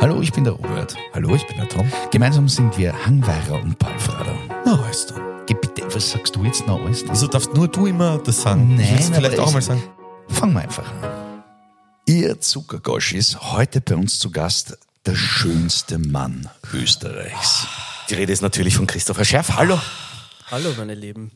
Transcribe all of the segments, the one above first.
Hallo, ich bin der Robert. Hallo, ich bin der Tom. Gemeinsam sind wir Hangweirer und Palfrader. Na, alles dann. Geh bitte, was sagst du jetzt noch alles? Wieso darfst nur du immer das sagen? Nein, ich will vielleicht aber auch mal sagen. Fangen wir einfach an. Ihr Zuckergosch ist heute bei uns zu Gast der schönste Mann Österreichs. Die Rede ist natürlich von Christopher Scherf. Hallo. Hallo, meine Lieben.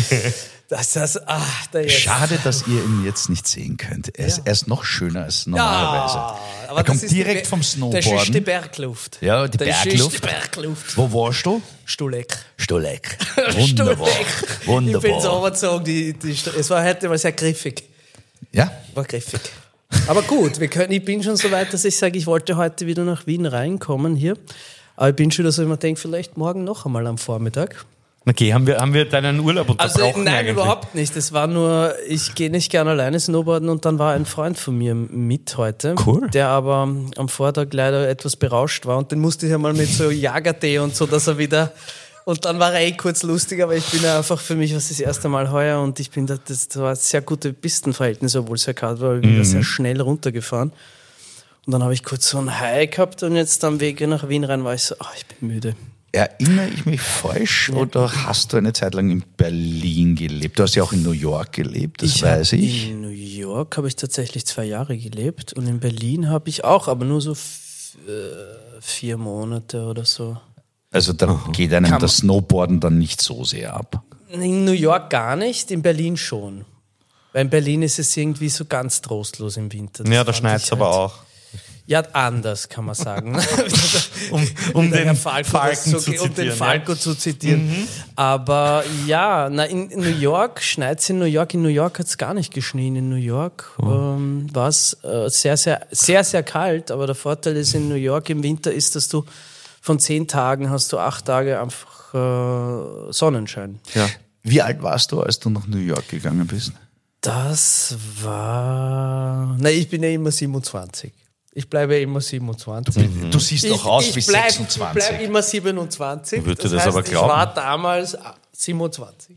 Schade, dass ihr ihn jetzt nicht sehen könnt. Er ist noch schöner als normalerweise. Aber er das kommt ist direkt vom Snowboarden. Das ist die Bergluft. Ja, die Bergluft. Wo warst du? Stuleck. Stuleck. Wunderbar. Wunderbar. Ich bin so überzogen. Es war heute mal sehr griffig. Ja? War griffig. Aber gut, ich bin schon so weit, dass ich sage, ich wollte heute wieder nach Wien reinkommen hier. Aber ich bin schon, dass ich mir denke, vielleicht morgen noch einmal am Vormittag. Okay, haben wir deinen Urlaub unterbrochen? Also nein, eigentlich? Überhaupt nicht. Es war nur, ich gehe nicht gerne alleine snowboarden und dann war ein Freund von mir mit heute, cool. Der aber am Vortag leider etwas berauscht war und den musste ich einmal mit so Jagertee und so, dass er wieder... Und dann war er kurz lustig, aber ich bin ja einfach, für mich was das erste Mal heuer und ich bin das war sehr gute Pistenverhältnisse, obwohl es ja kalt war, ich bin da sehr schnell runtergefahren. Und dann habe ich kurz so ein High gehabt und jetzt am Weg nach Wien rein war ich so, ich bin müde. Erinnere ich mich falsch oder hast du eine Zeit lang in Berlin gelebt? Du hast ja auch in New York gelebt, das weiß ich. In New York habe ich tatsächlich 2 Jahre gelebt und in Berlin habe ich auch, aber nur so 4 Monate oder so. Also da geht einem das Snowboarden dann nicht so sehr ab. In New York gar nicht, in Berlin schon. Weil in Berlin ist es irgendwie so ganz trostlos im Winter. Ja, da schneit es aber auch. Ja, anders kann man sagen. um den Falco zu zitieren. Aber ja, in New York schneit es in New York. In New York hat es gar nicht geschnien. In New York war es sehr, sehr, sehr, sehr kalt. Aber der Vorteil ist in New York im Winter ist, dass du von 10 Tagen hast du 8 Tage einfach Sonnenschein. Ja. Wie alt warst du, als du nach New York gegangen bist? Das war... ich bin ja immer 27. Ich bleibe immer 27. Du siehst doch aus wie 26. Ich bleibe immer 27. Ich würde das aber glauben. Ich war damals 27.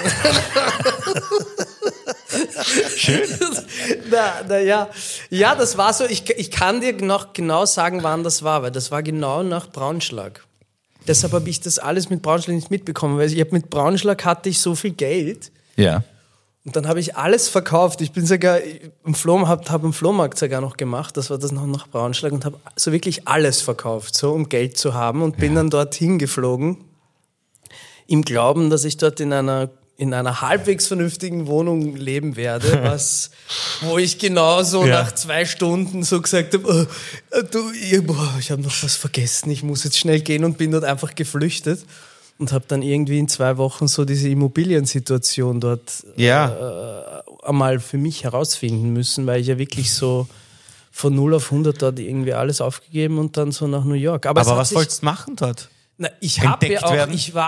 Schön. Ja, das war so. Ich kann dir noch genau sagen, wann das war, weil das war genau nach Braunschlag. Deshalb habe ich das alles mit Braunschlag nicht mitbekommen, weil mit Braunschlag hatte ich so viel Geld. Ja. Und dann habe ich alles verkauft. Ich bin sogar habe im Flohmarkt sogar noch gemacht. Das war das noch nach Braunschlag und habe so wirklich alles verkauft, so um Geld zu haben und bin dann dorthin geflogen, im Glauben, dass ich dort in einer halbwegs vernünftigen Wohnung leben werde, wo ich genauso nach 2 Stunden so gesagt habe, ich habe noch was vergessen, ich muss jetzt schnell gehen und bin dort einfach geflüchtet. Und habe dann irgendwie in 2 Wochen so diese Immobiliensituation dort einmal für mich herausfinden müssen, weil ich ja wirklich so von 0 auf 100 dort irgendwie alles aufgegeben und dann so nach New York. Aber was wolltest du machen dort? Ich habe ja auch,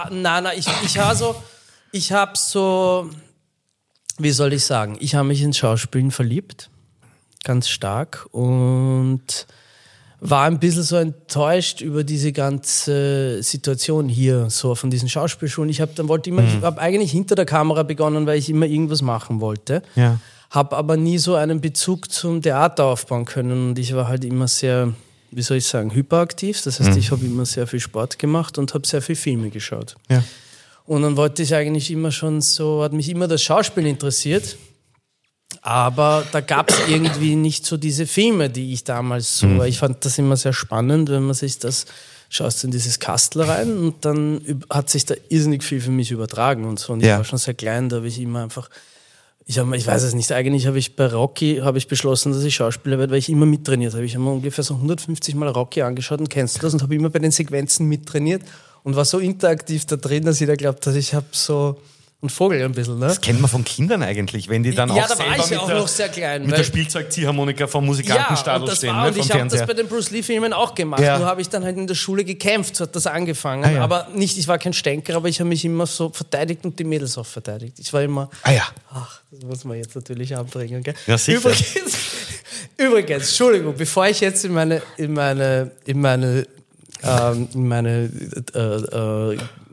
wie soll ich sagen, ich habe mich ins Schauspielen verliebt, ganz stark und war ein bisschen so enttäuscht über diese ganze Situation hier, so von diesen Schauspielschulen. Ich habe eigentlich hinter der Kamera begonnen, weil ich immer irgendwas machen wollte. Ja. Habe aber nie so einen Bezug zum Theater aufbauen können und ich war halt immer sehr, wie soll ich sagen, hyperaktiv. Das heißt, ich habe immer sehr viel Sport gemacht und habe sehr viel Filme geschaut. Ja. Und dann wollte ich eigentlich immer schon so, hat mich immer das Schauspiel interessiert. Aber da gab es irgendwie nicht so diese Filme, die ich damals so, ich fand das immer sehr spannend, wenn man sich das, schaust in dieses Kastel rein und dann hat sich da irrsinnig viel für mich übertragen und so. Und ich war schon sehr klein, da habe ich immer einfach, ich weiß es nicht, eigentlich habe ich bei Rocky beschlossen, dass ich Schauspieler werde, weil ich immer mittrainiert habe. Ich habe mir ungefähr so 150 Mal Rocky angeschaut und kennst du das und habe immer bei den Sequenzen mittrainiert und war so interaktiv da drin, dass jeder glaubt, dass ich habe so ein Vogel ein bisschen, ne? Das kennt man von Kindern eigentlich, wenn die dann auch da selber war ich ja auch noch sehr klein, mit der Spielzeugziehharmonika vom Musikantenstadel stehen. Und ich habe das Fernseher. bei den Bruce Lee-Filmen auch gemacht. Ja. Nur habe ich dann halt in der Schule gekämpft, so hat das angefangen. Aber nicht, ich war kein Stänker, aber ich habe mich immer so verteidigt und die Mädels auch verteidigt. Ich war immer... das muss man jetzt natürlich anbringen, gell? Ja, sicher. Übrigens, Entschuldigung, bevor ich jetzt in meine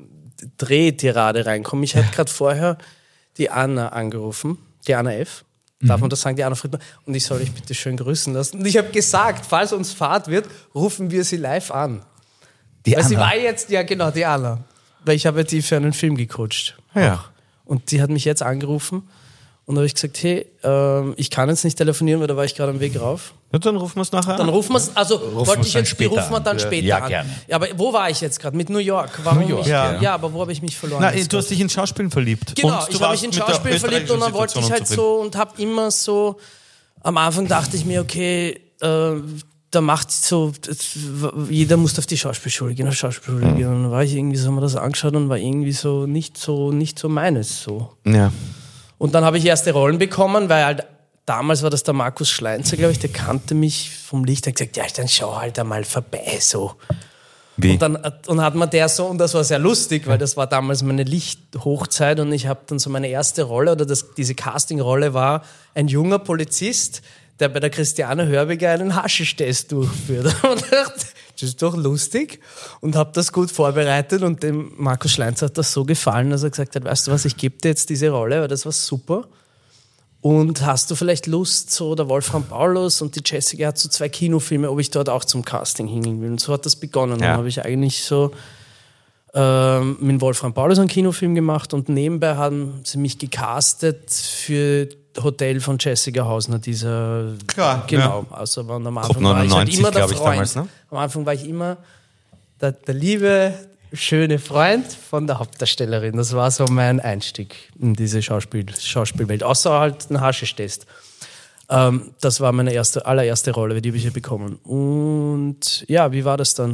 Drehtirade reinkomme. Ich hatte gerade vorher die Anna angerufen, die Anna F. Darf man das sagen, die Anna Friedmann? Und ich soll euch bitte schön grüßen lassen. Und ich habe gesagt, falls uns Fahrt wird, rufen wir sie live an. Die Weil Anna. sie war jetzt, ja genau, die Anna. Weil ich habe die für einen Film gecoacht. Ja. Und die hat mich jetzt angerufen und da habe ich gesagt, hey, ich kann jetzt nicht telefonieren, weil da war ich gerade am Weg rauf. Ja, dann rufen wir es nachher Dann an. rufen wir es, also wollte ich jetzt, die später rufen wir dann an. später Ja, an. gerne. Ja, aber wo war ich jetzt gerade? Mit New York. Warum New York, ja, aber wo habe ich mich verloren? Na, jetzt du hast dich in Schauspielen verliebt. Genau, Und du ich habe warst mich in mit der Schauspiel verliebt und dann wollte ich österreichischen halt Situation so und habe immer so, am Anfang dachte ich mir, okay, da macht so, jeder muss auf die Schauspielschule gehen, Und dann war ich irgendwie so, haben wir das angeschaut und war irgendwie so nicht so meines so. unzufrieden. Ja. Und dann habe ich erste Rollen bekommen, weil halt damals war das der Markus Schleinzer, glaube ich, der kannte mich vom Licht, der hat gesagt, ja, dann schau halt einmal vorbei so. Wie? Und hat man der so, und das war sehr lustig, weil das war damals meine Lichthochzeit und ich habe dann so meine erste Rolle oder diese Castingrolle war ein junger Polizist, der bei der Christiane Hörbiger einen Haschisch-Test durchführt. Und ich dachte, das ist doch lustig und habe das gut vorbereitet und dem Markus Schleinzer hat das so gefallen, dass er gesagt hat, weißt du was, ich gebe dir jetzt diese Rolle, weil das war super. Und hast du vielleicht Lust, so der Wolfram Paulus und die Jessica hat so 2 Kinofilme, ob ich dort auch zum Casting hingehen will. Und so hat das begonnen. Ja. Dann habe ich eigentlich so mit Wolfram Paulus einen Kinofilm gemacht und nebenbei haben sie mich gecastet für Hotel von Jessica Hausner, dieser... Klar, Genau, ja. also am Anfang Gruppe war ich halt 99, immer der glaub ich, Freund. damals, ne? Am Anfang war ich immer der liebe, schöne Freund von der Hauptdarstellerin. Das war so mein Einstieg in diese Schauspielwelt. Außer halt ein Haschisch-Test. Das war meine allererste Rolle, die habe ich hier bekommen. Und ja, wie war das dann?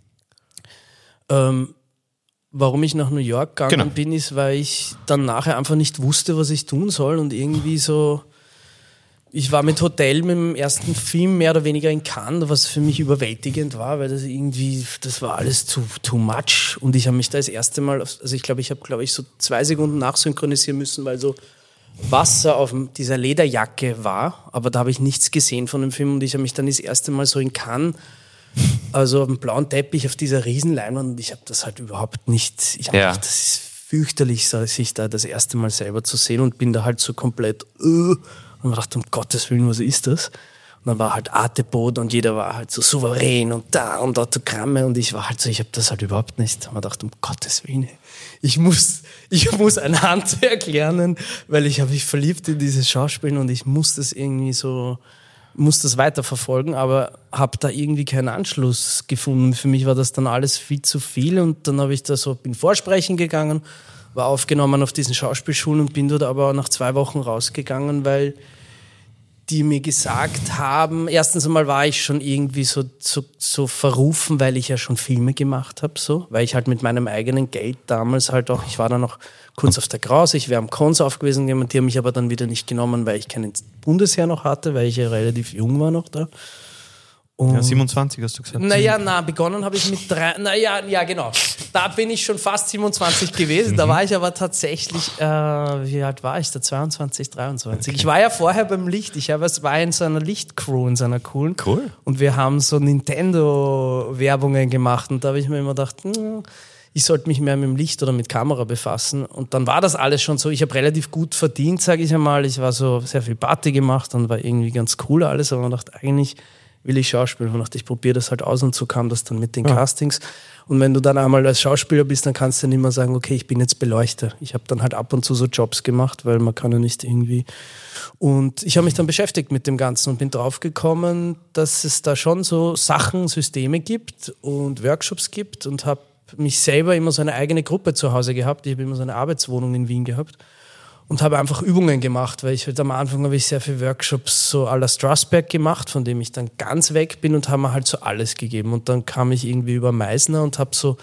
Warum ich nach New York gegangen bin, ist, weil ich dann nachher einfach nicht wusste, was ich tun soll und irgendwie so, ich war mit Hotel mit dem ersten Film mehr oder weniger in Cannes, was für mich überwältigend war, weil das war alles too much und ich habe mich da das erste Mal, also ich habe so 2 Sekunden nachsynchronisieren müssen, weil so Wasser auf dieser Lederjacke war, aber da habe ich nichts gesehen von dem Film und ich habe mich dann das erste Mal so in Cannes, also auf dem blauen Teppich auf dieser Riesenleinwand und ich habe das halt überhaupt nicht, ich habe gedacht, das ist fürchterlich, sich da das erste Mal selber zu sehen und bin da halt so komplett und man dachte, um Gottes Willen, was ist das? Und dann war halt Ateboot und jeder war halt so souverän und da und Autogramme und ich war halt so, ich habe das halt überhaupt nicht. Und man dachte, um Gottes Willen, ich muss ein Handwerk lernen, weil ich habe mich verliebt in dieses Schauspielen und ich muss das irgendwie so, muss das weiterverfolgen, aber habe da irgendwie keinen Anschluss gefunden. Für mich war das dann alles viel zu viel und dann habe ich da so, bin vorsprechen gegangen, war aufgenommen auf diesen Schauspielschulen und bin dort aber nach 2 Wochen rausgegangen, weil die mir gesagt haben, erstens einmal war ich schon irgendwie so verrufen, weil ich ja schon Filme gemacht habe, so, weil ich halt mit meinem eigenen Geld damals halt auch, ich war dann noch kurz auf der Krause, ich wäre am Konzert gewesen, die haben mich aber dann wieder nicht genommen, weil ich keinen Bundesheer noch hatte, weil ich ja relativ jung war noch da. Und 27 hast du gesagt. Begonnen habe ich mit 3, genau. Da bin ich schon fast 27 gewesen, da war ich aber tatsächlich, wie alt war ich da? 22, 23. Okay. Ich war ja vorher beim Licht, war in so einer Lichtcrew, in so einer coolen. Cool. Und wir haben so Nintendo-Werbungen gemacht und da habe ich mir immer gedacht, ich sollte mich mehr mit dem Licht oder mit Kamera befassen. Und dann war das alles schon so, ich habe relativ gut verdient, sage ich einmal. Ich war so sehr viel Party gemacht und war irgendwie ganz cool alles, aber man dachte, eigentlich will ich Schauspieler. Und dachte, ich probiere das halt aus und so kam das dann mit den Castings. Und wenn du dann einmal als Schauspieler bist, dann kannst du nicht mehr sagen, okay, ich bin jetzt Beleuchter. Ich habe dann halt ab und zu so Jobs gemacht, weil man kann ja nicht irgendwie... Und ich habe mich dann beschäftigt mit dem Ganzen und bin draufgekommen, dass es da schon so Sachen, Systeme gibt und Workshops gibt und habe mich selber immer so eine eigene Gruppe zu Hause gehabt. Ich habe immer so eine Arbeitswohnung in Wien gehabt. Und habe einfach Übungen gemacht, weil am Anfang habe ich sehr viele Workshops so à la Strasberg gemacht, von dem ich dann ganz weg bin und haben mir halt so alles gegeben. Und dann kam ich irgendwie über Meisner und habe so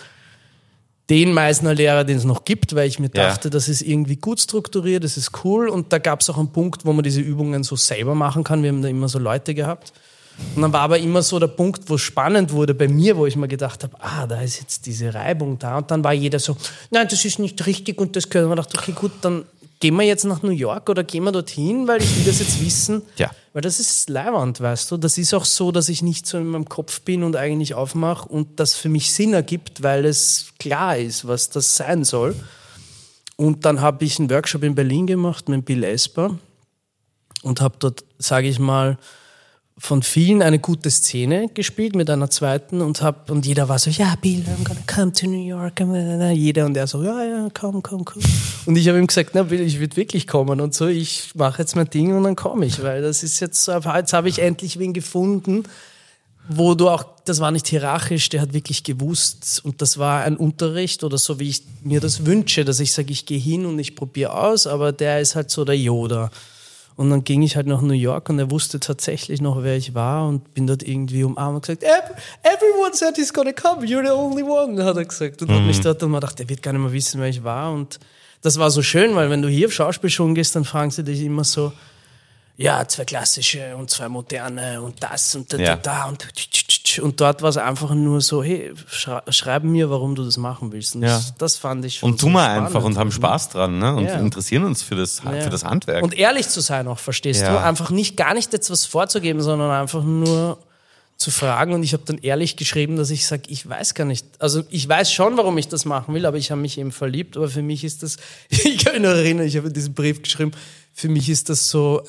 den Meisner-Lehrer, den es noch gibt, weil ich mir dachte, das ist irgendwie gut strukturiert, das ist cool. Und da gab es auch einen Punkt, wo man diese Übungen so selber machen kann. Wir haben da immer so Leute gehabt. Und dann war aber immer so der Punkt, wo es spannend wurde bei mir, wo ich mir gedacht habe, da ist jetzt diese Reibung da. Und dann war jeder so, nein, das ist nicht richtig und das können wir. Und ich dachte, okay, gut, dann gehen wir jetzt nach New York oder gehen wir dorthin, weil ich will das jetzt wissen. Ja. Weil das ist leiwand, weißt du. Das ist auch so, dass ich nicht so in meinem Kopf bin und eigentlich aufmache und das für mich Sinn ergibt, weil es klar ist, was das sein soll. Und dann habe ich einen Workshop in Berlin gemacht mit Bill Esper. und habe dort, sage ich mal, von vielen eine gute Szene gespielt mit einer zweiten und jeder war so, ja, Bill, I'm gonna come to New York. Jeder und er so, ja, komm. Und ich habe ihm gesagt, na Bill, ich würde wirklich kommen und so, ich mache jetzt mein Ding und dann komme ich, weil das ist jetzt so, jetzt habe ich endlich wen gefunden, wo du auch, das war nicht hierarchisch, der hat wirklich gewusst und das war ein Unterricht oder so, wie ich mir das wünsche, dass ich sage, ich gehe hin und ich probiere aus, aber der ist halt so der Yoda. Und dann ging ich halt nach New York und er wusste tatsächlich noch, wer ich war und bin dort irgendwie umarmt und gesagt, everyone said he's gonna come, you're the only one, hat er gesagt. Und hat mich dort und man dachte, er wird gar nicht mehr wissen, wer ich war. Und das war so schön, weil wenn du hier auf Schauspielschulen gehst, dann fragen sie dich immer so, ja, 2 klassische und 2 moderne und das und da und dort war es einfach nur so, hey, schreib mir, warum du das machen willst. Und das fand ich schon und so tun wir spannend. einfach und haben Spaß dran, ne? Und Ja. interessieren uns für das Handwerk. Und ehrlich zu sein auch, verstehst Ja. du? Einfach gar nicht jetzt was vorzugeben, sondern einfach nur zu fragen. Und ich habe dann ehrlich geschrieben, dass ich sage, ich weiß gar nicht. Also ich weiß schon, warum ich das machen will, aber ich habe mich eben verliebt. Aber für mich ist das, ich kann mich noch erinnern, ich habe diesen Brief geschrieben, für mich ist das so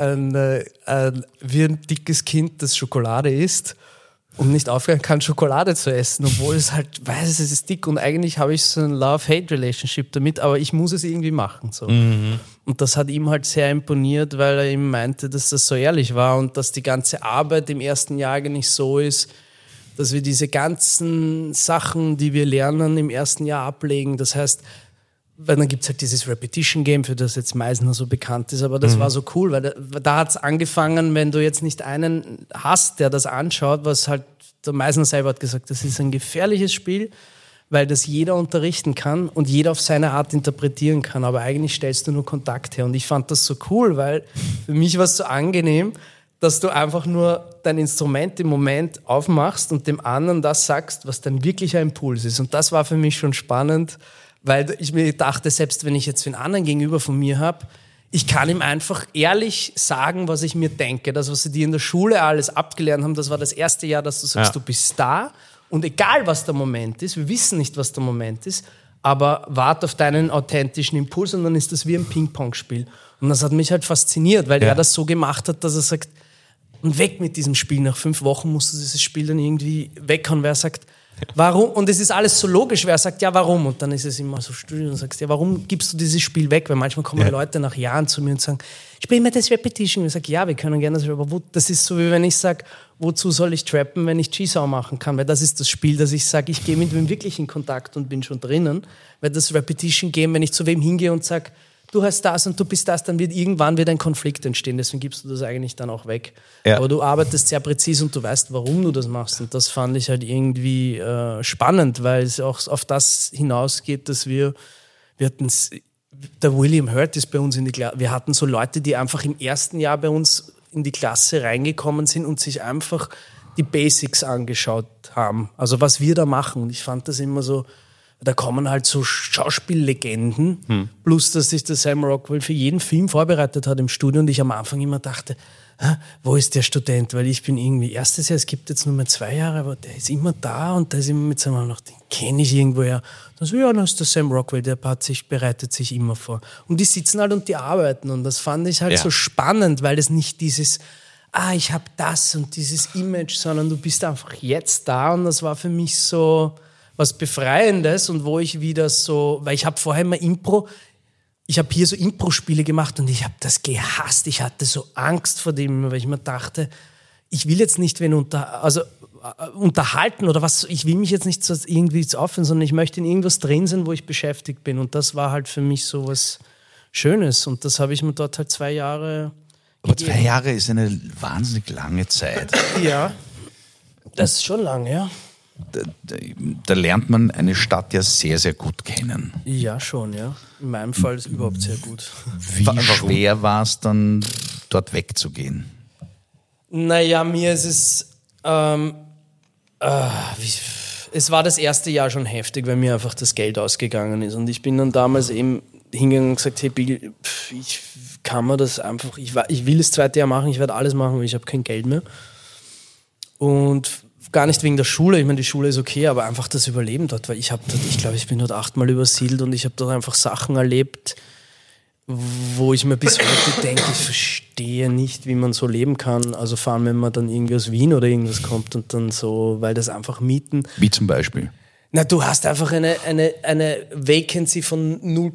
wie ein dickes Kind, das Schokolade isst und nicht aufhören kann, Schokolade zu essen, obwohl es halt weiß, es ist dick und eigentlich habe ich so ein Love-Hate-Relationship damit, aber ich muss es irgendwie machen. So. Und das hat ihm halt sehr imponiert, weil er ihm meinte, dass das so ehrlich war und dass die ganze Arbeit im ersten Jahr eigentlich so ist, dass wir diese ganzen Sachen, die wir lernen, im ersten Jahr ablegen. Das heißt, weil dann gibt es halt dieses Repetition-Game, für das jetzt Meisner so bekannt ist, aber das war so cool, weil da hat es angefangen, wenn du jetzt nicht einen hast, der das anschaut, was halt der Meisner selber hat gesagt, das ist ein gefährliches Spiel, weil das jeder unterrichten kann und jeder auf seine Art interpretieren kann, aber eigentlich stellst du nur Kontakt her und ich fand das so cool, weil für mich war es so angenehm, dass du einfach nur dein Instrument im Moment aufmachst und dem anderen das sagst, was dein wirklicher Impuls ist und das war für mich schon spannend, weil ich mir dachte, selbst wenn ich jetzt einen anderen gegenüber von mir habe, ich kann ihm einfach ehrlich sagen, was ich mir denke. Das, was sie dir in der Schule alles abgelernt haben, das war das erste Jahr, dass du sagst, du bist da und egal, was der Moment ist, wir wissen nicht, was der Moment ist, aber wart auf deinen authentischen Impuls und dann ist das wie ein Ping-Pong-Spiel. Und das hat mich halt fasziniert, weil er das so gemacht hat, dass er sagt, und weg mit diesem Spiel. Nach 5 Wochen musst du dieses Spiel dann irgendwie weghauen, wer sagt, warum? Und es ist alles so logisch, wer sagt, ja, warum? Und dann ist es immer so still und sagst, ja, warum gibst du dieses Spiel weg? Weil manchmal kommen Leute nach Jahren zu mir und sagen, spiel mir das Repetition. Und ich sage, ja, wir können gerne das, aber das ist so, wie wenn ich sage, wozu soll ich trappen, wenn ich G-Saw machen kann? Weil das ist das Spiel, dass ich sage, ich gehe mit wem wirklich in Kontakt und bin schon drinnen. Weil das Repetition-Game, wenn ich zu wem hingehe und sage, du hast das und du bist das, dann wird irgendwann ein Konflikt entstehen. Deswegen gibst du das eigentlich dann auch weg. Ja. Aber du arbeitest sehr präzise und du weißt, warum du das machst. Und das fand ich halt irgendwie spannend, weil es auch auf das hinausgeht, dass wir hatten, der William Hurt ist bei uns in die Klasse, wir hatten so Leute, die einfach im ersten Jahr bei uns in die Klasse reingekommen sind und sich einfach die Basics angeschaut haben. Also was wir da machen. Und ich fand das immer so, da kommen halt so Schauspiellegenden, plus dass sich der Sam Rockwell für jeden Film vorbereitet hat im Studio und ich am Anfang immer dachte, wo ist der Student? Weil ich bin irgendwie erstes Jahr, es gibt jetzt nur mehr 2 Jahre, aber der ist immer da und der ist immer mit seinem noch, den kenne ich irgendwoher. Dann so, ja, dann ist der Sam Rockwell, der bereitet sich immer vor. Und die sitzen halt und die arbeiten und das fand ich halt so spannend, weil das nicht dieses, ich habe das und dieses Image, sondern du bist einfach jetzt da und das war für mich so was Befreiendes und wo ich wieder so, weil ich habe vorher immer ich habe hier so Impro-Spiele gemacht und ich habe das gehasst. Ich hatte so Angst vor dem, weil ich mir dachte, ich will jetzt nicht wen unterhalten oder was, ich will mich jetzt nicht so irgendwie aufhören, sondern ich möchte in irgendwas drin sein, wo ich beschäftigt bin und das war halt für mich so was Schönes und das habe ich mir dort halt 2 Jahre Aber 2 Jahre ist eine wahnsinnig lange Zeit. Ja, das ist schon lange, ja. Da lernt man eine Stadt ja sehr, sehr gut kennen. Ja, schon, ja. In meinem Fall ist es überhaupt sehr gut. Wie schwer war es dann, dort wegzugehen? Naja, mir ist es... es war das erste Jahr schon heftig, weil mir einfach das Geld ausgegangen ist. Und ich bin dann damals eben hingegangen und gesagt, hey Bill, ich kann mir das einfach... Ich will das 2. Jahr machen, ich werde alles machen, weil ich habe kein Geld mehr. Und... Gar nicht wegen der Schule, ich meine, die Schule ist okay, aber einfach das Überleben dort, weil ich glaube, ich bin dort 8-mal übersiedelt und ich habe dort einfach Sachen erlebt, wo ich mir bis heute denke, ich verstehe nicht, wie man so leben kann. Also vor allem, wenn man dann irgendwie aus Wien oder irgendwas kommt und dann so, weil das einfach Mieten. Wie zum Beispiel? Na, du hast einfach eine Vacancy von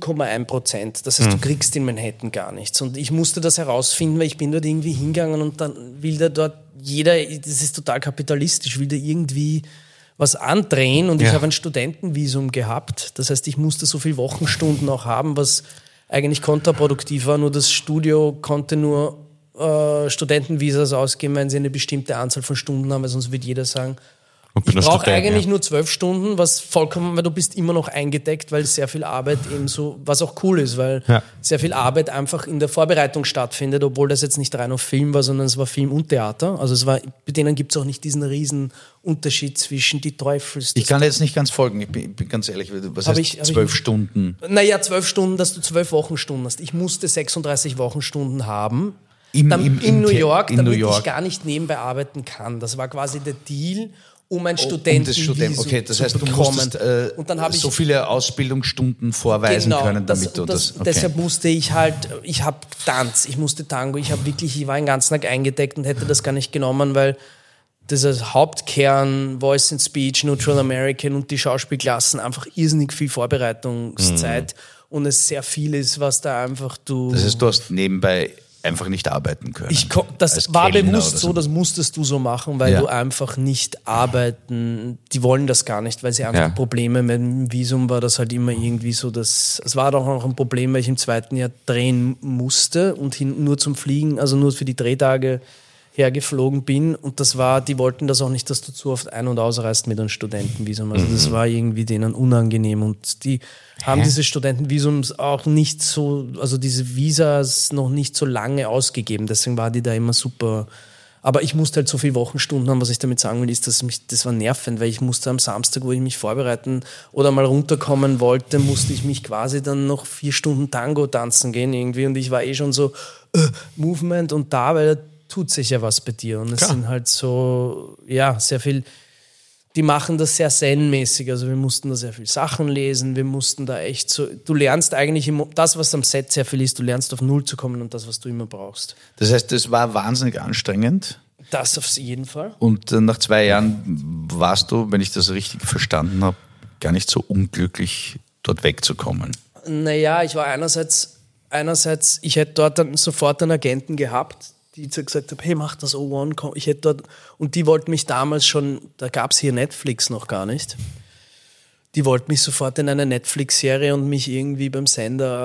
0,1%. Das heißt, du kriegst in Manhattan gar nichts. Und ich musste das herausfinden, weil ich bin dort irgendwie hingegangen und dann will da dort jeder, das ist total kapitalistisch, will da irgendwie was andrehen und ich habe ein Studentenvisum gehabt. Das heißt, ich musste so viele Wochenstunden auch haben, was eigentlich kontraproduktiv war. Nur das Studio konnte nur Studentenvisas ausgeben, wenn sie eine bestimmte Anzahl von Stunden haben, weil sonst wird jeder sagen, ich brauche eigentlich nur 12 Stunden, was vollkommen, weil du bist immer noch eingedeckt, weil sehr viel Arbeit eben so, was auch cool ist, weil sehr viel Arbeit einfach in der Vorbereitung stattfindet, obwohl das jetzt nicht rein auf Film war, sondern es war Film und Theater. Also es war, bei denen gibt es auch nicht diesen riesen Unterschied zwischen die Teufels. Ich kann jetzt nicht ganz folgen, ich bin ganz ehrlich, was heißt 12 Stunden? Naja, 12 Stunden, dass du 12 Wochenstunden hast. Ich musste 36 Wochenstunden haben. In New York, damit ich gar nicht nebenbei arbeiten kann. Das war quasi der Deal, um ein Studentenvisum okay, das heißt, zu bekommen. Du musstest und dann habe ich so viele Ausbildungsstunden vorweisen können, damit du das... Okay. Deshalb musste ich ich habe Tanz, ich musste Tango, ich war den ganzen Tag eingedeckt und hätte das gar nicht genommen, weil dieser Hauptkern, Voice and Speech, Neutral American und die Schauspielklassen einfach irrsinnig viel Vorbereitungszeit und es sehr viel ist, was da einfach Das heißt, du hast nebenbei einfach nicht arbeiten können. Das war bewusst so, das musstest du so machen, weil du einfach nicht arbeiten, die wollen das gar nicht, weil sie einfach Probleme mit dem Visum war, das halt immer irgendwie so, es war doch noch ein Problem, weil ich im zweiten Jahr drehen musste und nur zum Fliegen, also nur für die Drehtage hergeflogen bin und die wollten das auch nicht, dass du zu oft ein- und ausreist mit einem Studentenvisum. Also das war irgendwie denen unangenehm und die haben diese Studentenvisums auch nicht so, also diese Visas noch nicht so lange ausgegeben, deswegen war die da immer super. Aber ich musste halt so viele Wochenstunden haben, was ich damit sagen will, ist, das war nervend, weil ich musste am Samstag, wo ich mich vorbereiten oder mal runterkommen wollte, musste ich mich quasi dann noch 4 Stunden Tango tanzen gehen irgendwie und ich war schon so Movement und weil tut sich ja was bei dir. Und es sind halt so, sehr viel, die machen das sehr zen-mäßig. Also wir mussten da sehr viel Sachen lesen, wir mussten da echt so, du lernst eigentlich das, was am Set sehr viel ist, du lernst auf Null zu kommen und das, was du immer brauchst. Das heißt, das war wahnsinnig anstrengend. Das auf jeden Fall. Und nach 2 Jahren warst du, wenn ich das richtig verstanden habe, gar nicht so unglücklich, dort wegzukommen. Naja, ich war einerseits, ich hätte dort dann sofort einen Agenten gehabt, die gesagt habe, hey, mach das O1, komm. Ich hätte dort, und die wollten mich damals schon, da gab es hier Netflix noch gar nicht, die wollten mich sofort in eine Netflix-Serie und mich irgendwie beim Sender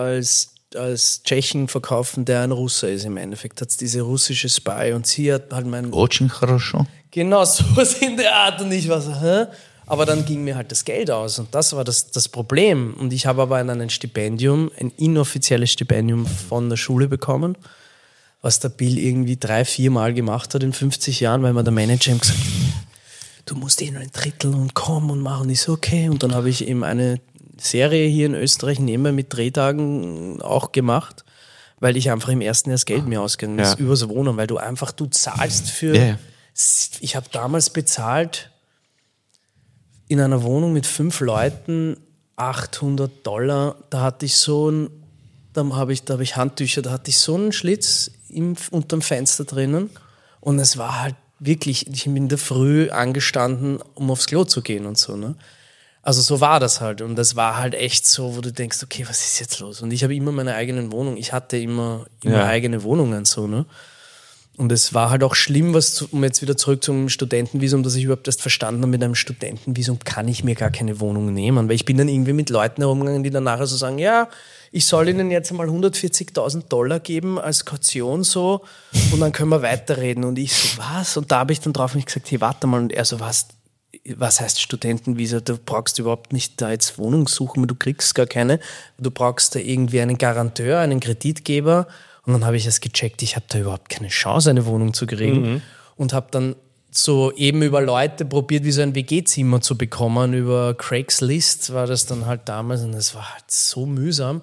als Tschechen verkaufen, der ein Russer ist im Endeffekt. Hat es diese russische Spy und sie hat halt Очень хорошо. Genau, sowas in der Art und ich war so, Aber dann ging mir halt das Geld aus und das war das Problem. Und ich habe aber ein Stipendium, ein inoffizielles Stipendium von der Schule bekommen, was der Bill irgendwie 3-4 Mal gemacht hat in 50 Jahren, weil mir der Manager ihm gesagt hat, du musst nur ein Drittel und komm und machen. Und ich so, okay. Und dann habe ich eben eine Serie hier in Österreich nebenbei mit Drehtagen auch gemacht, weil ich einfach im ersten Jahr das Geld mir ausgegangen ist, übers Wohnen, weil du zahlst für... Ich habe damals bezahlt in einer Wohnung mit 5 Leuten $800. Da hatte ich da habe ich Handtücher, da hatte ich so einen Schlitz unterm Fenster drinnen und es war halt wirklich, ich bin in der Früh angestanden, um aufs Klo zu gehen und so, ne? Also so war das halt und das war halt echt so, wo du denkst, okay, was ist jetzt los? Und ich habe immer meine eigenen Wohnungen, ich hatte immer eigene Wohnungen, so, ne? Und es war halt auch schlimm, um jetzt wieder zurück zum Studentenvisum, dass ich überhaupt erst verstanden habe, mit einem Studentenvisum kann ich mir gar keine Wohnung nehmen, weil ich bin dann irgendwie mit Leuten herumgegangen, die dann nachher so sagen, ja, ich soll ihnen jetzt mal $140.000 geben als Kaution so und dann können wir weiterreden. Und ich so, was? Und da habe ich dann drauf mich gesagt, hey, warte mal. Und er so, was heißt Studentenvisum? Du brauchst überhaupt nicht da jetzt Wohnung suchen, du kriegst gar keine. Du brauchst da irgendwie einen Garanteur, einen Kreditgeber. Und dann habe ich es gecheckt, ich habe da überhaupt keine Chance, eine Wohnung zu kriegen. Und habe dann so eben über Leute probiert, wie so ein WG-Zimmer zu bekommen. Über Craigslist war das dann halt damals und das war halt so mühsam.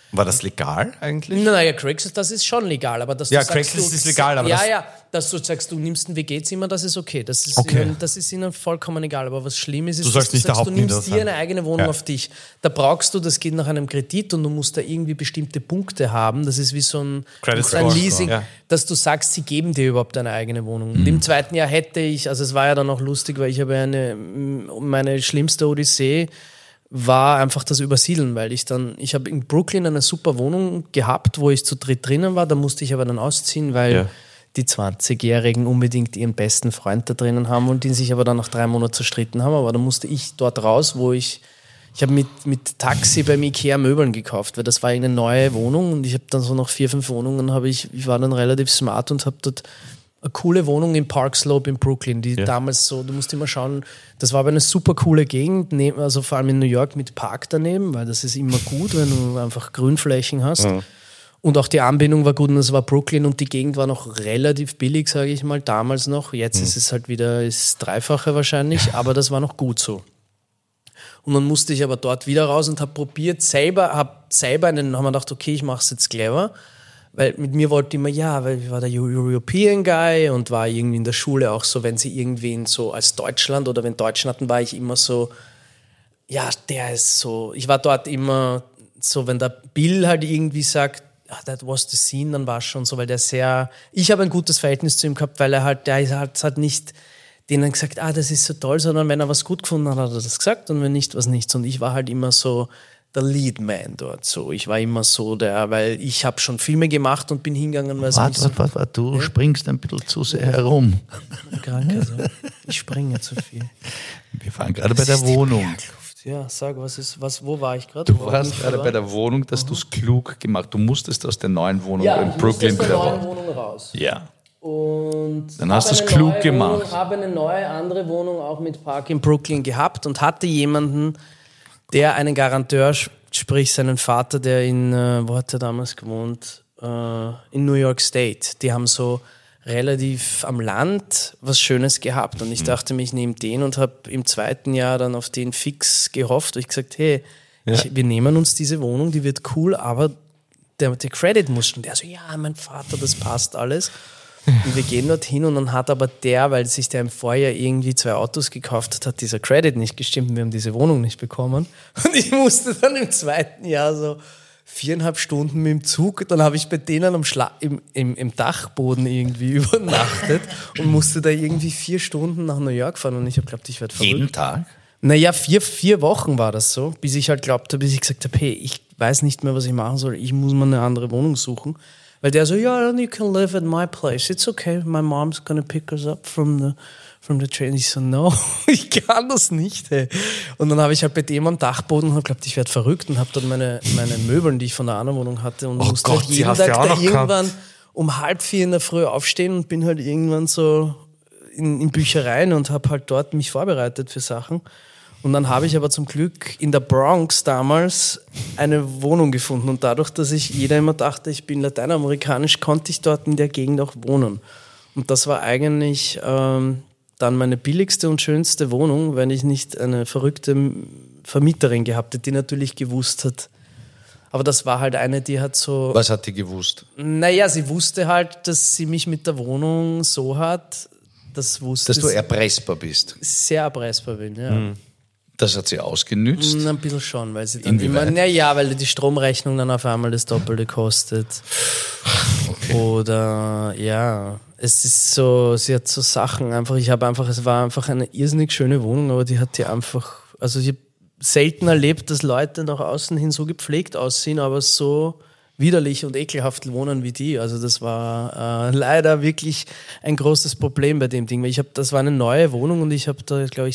War das legal eigentlich? Naja, Craigslist, das ist schon legal, aber dass du Ja, sagst, Craigslist ist legal, aber dass du sagst, du nimmst ein WG-Zimmer, das ist okay. Das ist, Okay. ihnen, das ist ihnen vollkommen egal. Aber was schlimm ist, Du sollst dass nicht der du sagst, du Hauptmieter nimmst dir sein. eine eigene Wohnung Ja. auf dich. Da brauchst du, das geht nach einem Kredit und du musst da irgendwie bestimmte Punkte haben. Das ist wie so ein Credit ein Score. Leasing, Ja. dass du sagst, sie geben dir überhaupt eine eigene Wohnung. Und im zweiten Jahr hätte ich, also es war ja dann auch lustig, weil ich habe meine schlimmste Odyssee war einfach das Übersiedeln, weil ich habe in Brooklyn eine super Wohnung gehabt, wo ich zu dritt drinnen war, da musste ich aber dann ausziehen, weil die 20-Jährigen unbedingt ihren besten Freund da drinnen haben und den sich aber dann nach 3 Monaten zerstritten haben, aber da musste ich dort raus, wo ich habe mit Taxi beim Ikea Möbeln gekauft, weil das war eine neue Wohnung und ich habe dann so nach 4, 5 Wohnungen ich war dann relativ smart und habe dort eine coole Wohnung in Park Slope in Brooklyn, die damals so, du musst immer schauen, das war aber eine super coole Gegend, also vor allem in New York mit Park daneben, weil das ist immer gut, wenn du einfach Grünflächen hast. Ja. Und auch die Anbindung war gut und es war Brooklyn und die Gegend war noch relativ billig, sage ich mal, damals noch. Jetzt ist es halt wieder das Dreifache wahrscheinlich, aber das war noch gut so. Und dann musste ich aber dort wieder raus und habe probiert, haben wir gedacht, okay, ich mache es jetzt clever. Weil mit mir wollte immer, weil ich war der European Guy und war irgendwie in der Schule auch so, wenn sie irgendwen so als Deutschland oder wenn Deutschen hatten, war ich immer so, der ist so, ich war dort immer so, wenn der Bill halt irgendwie sagt, that was the scene, dann war es schon so, weil ich habe ein gutes Verhältnis zu ihm gehabt, weil der hat nicht denen gesagt, das ist so toll, sondern wenn er was gut gefunden hat, hat er das gesagt und wenn nicht, was nichts. Und ich war halt immer so der Lead Man dort so. Ich war immer so weil ich habe schon Filme gemacht und bin hingegangen, weil Warte, du springst ein bisschen zu sehr herum. Ich springe zu viel. Wir waren gerade bei der Wohnung. Ja, sag, wo war ich gerade? Du warst gerade bei der Wohnung, dass du es klug gemacht. Du musstest aus der neuen Wohnung in Brooklyn aus der neuen Wohnung raus. Ja. Und dann hast du es klug gemacht. Ich habe eine neue, andere Wohnung auch mit Park in Brooklyn gehabt und hatte jemanden, der einen Garanteur, sprich seinen Vater, der wo hat er damals gewohnt? In New York State. Die haben so relativ am Land was Schönes gehabt und ich dachte mir, ich nehme den und habe im 2. Jahr dann auf den fix gehofft und ich gesagt, hey, wir nehmen uns diese Wohnung, die wird cool, aber der Credit muss schon. Der so, mein Vater, das passt alles. Und wir gehen dorthin und dann hat aber weil sich der im Vorjahr irgendwie 2 Autos gekauft hat, dieser Credit nicht gestimmt und wir haben diese Wohnung nicht bekommen. Und ich musste dann im 2. Jahr so 4,5 Stunden mit dem Zug, dann habe ich bei denen im Dachboden irgendwie übernachtet und musste da irgendwie 4 Stunden nach New York fahren und ich habe geglaubt, ich werde verrückt. Jeden Tag? Naja, 4 Wochen war das so, bis ich gesagt habe, hey, ich weiß nicht mehr, was ich machen soll, ich muss mal eine andere Wohnung suchen. Weil der so, you can live at my place, it's okay, my mom's gonna pick us up from the train. Ich so, no, ich kann das nicht, hey. Und dann habe ich halt bei dem am Dachboden geglaubt, ich werde verrückt und habe dann meine Möbeln, die ich von der anderen Wohnung hatte und musste halt jeden Tag da irgendwann um 3:30 in der Früh aufstehen und bin halt irgendwann so in Büchereien und habe halt dort mich vorbereitet für Sachen. Und dann habe ich aber zum Glück in der Bronx damals eine Wohnung gefunden. Und dadurch, dass jeder immer dachte, ich bin lateinamerikanisch, konnte ich dort in der Gegend auch wohnen. Und das war eigentlich dann meine billigste und schönste Wohnung, wenn ich nicht eine verrückte Vermieterin gehabt hätte, die natürlich gewusst hat. Aber das war halt eine, die hat so... Was hat die gewusst? Naja, sie wusste halt, dass sie mich mit der Wohnung so hat, dass du erpressbar bist. Sehr erpressbar bin, ja. Das hat sie ausgenützt? Ein bisschen schon, weil sie dann weil die Stromrechnung dann auf einmal das Doppelte kostet. Okay. Oder es ist so, sie hat so Sachen es war einfach eine irrsinnig schöne Wohnung, aber die hat also ich habe selten erlebt, dass Leute nach außen hin so gepflegt aussehen, aber so widerlich und ekelhaft wohnen wie die. Also das war leider wirklich ein großes Problem bei dem Ding. Weil das war eine neue Wohnung und ich habe da, glaube ich,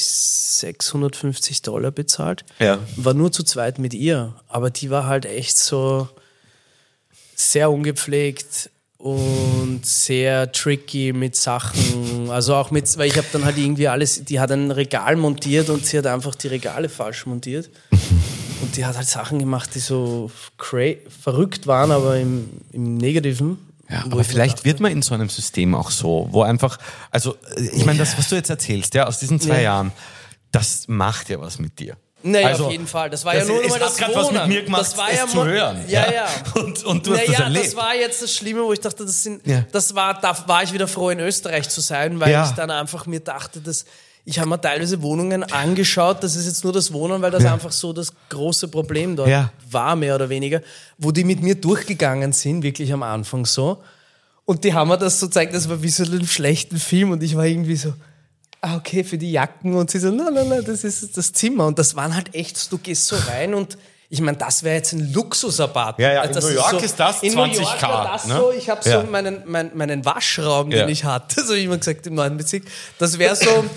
$650 bezahlt. Ja. War nur zu zweit mit ihr. Aber die war halt echt so sehr ungepflegt und sehr tricky mit Sachen. Also auch weil ich habe dann halt irgendwie die hat ein Regal montiert und sie hat einfach die Regale falsch montiert. Und die hat halt Sachen gemacht, die so verrückt waren, aber im Negativen. Ja, aber vielleicht wird man in so einem System auch so, wo einfach, also ich meine, das, was du jetzt erzählst, aus diesen 2 Jahren, das macht ja was mit dir. Naja, Also, auf jeden Fall. Das war ja nur mal das hat Wohnen. was mit mir gemacht, das war es ja zu mal, hören. Ja. Und du hast das erlebt. Das war jetzt das Schlimme, wo ich dachte, Ja. da war ich wieder froh, in Österreich zu sein, weil Ja. ich dann einfach mir dachte, ich habe mir teilweise Wohnungen angeschaut, das ist jetzt nur das Wohnen, weil das einfach so das große Problem dort war, mehr oder weniger, wo die mit mir durchgegangen sind, wirklich am Anfang so. Und die haben mir das so gezeigt, das war wie so ein schlechten Film und ich war irgendwie so, okay, für die Jacken und sie so, nein, das ist das Zimmer und das waren halt echt, du gehst so rein und ich meine, das wäre jetzt ein Luxus-Apartment. Ja, Also in New York ist das in 20.000, New York war das ne? so, ich habe Ja. so meinen Waschraum, Ja. den ich hatte, so wie man gesagt im 9. Bezirk, das wäre so um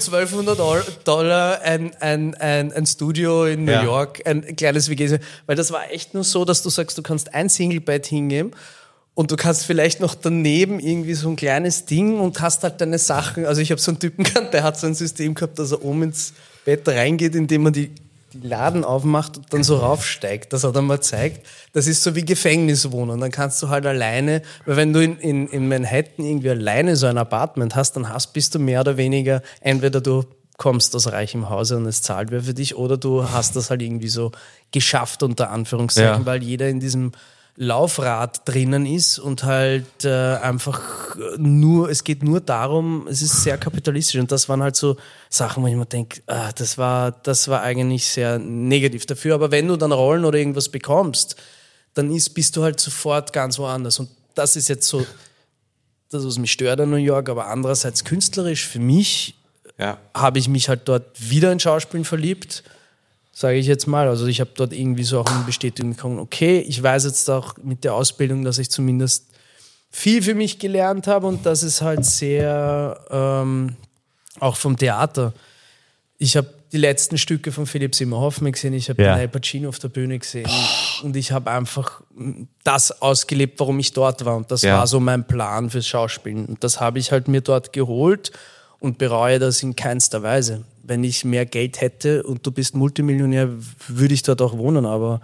$1200 ein Studio in New Ja. York, ein kleines WG, weil das war echt nur so, dass du sagst, du kannst ein Singlebett hingeben und du kannst vielleicht noch daneben irgendwie so ein kleines Ding und hast halt deine Sachen. Also ich habe so einen Typen gekannt, der hat so ein System gehabt, dass er oben ins Bett reingeht, indem man die Laden aufmacht und dann so raufsteigt. Das hat er mal gezeigt. Das ist so wie Gefängniswohnen. Dann kannst du halt alleine, weil wenn du in Manhattan irgendwie alleine so ein Apartment hast, dann bist du mehr oder weniger, entweder du kommst aus reichem Hause und es zahlt wer für dich, oder du hast das halt irgendwie so geschafft, unter Anführungszeichen, Ja. weil jeder in diesem Laufrad drinnen ist und halt einfach es geht nur darum, es ist sehr kapitalistisch und das waren halt so Sachen, wo ich mir denke, das war eigentlich sehr negativ dafür, aber wenn du dann Rollen oder irgendwas bekommst, dann bist du halt sofort ganz woanders und das ist jetzt so, das was mich stört an New York, aber andererseits künstlerisch für mich habe ich mich halt dort wieder in Schauspielen verliebt, sage ich jetzt mal. Also ich habe dort irgendwie so auch eine Bestätigung bekommen, okay, ich weiß jetzt auch mit der Ausbildung, dass ich zumindest viel für mich gelernt habe und das ist halt sehr, auch vom Theater. Ich habe die letzten Stücke von Philipp Seymour Hoffman gesehen, ich habe Al Pacino auf der Bühne gesehen und ich habe einfach das ausgelebt, warum ich dort war und das war so mein Plan fürs Schauspielen und das habe ich halt mir dort geholt und bereue das in keinster Weise. Wenn ich mehr Geld hätte und du bist Multimillionär, würde ich dort auch wohnen, aber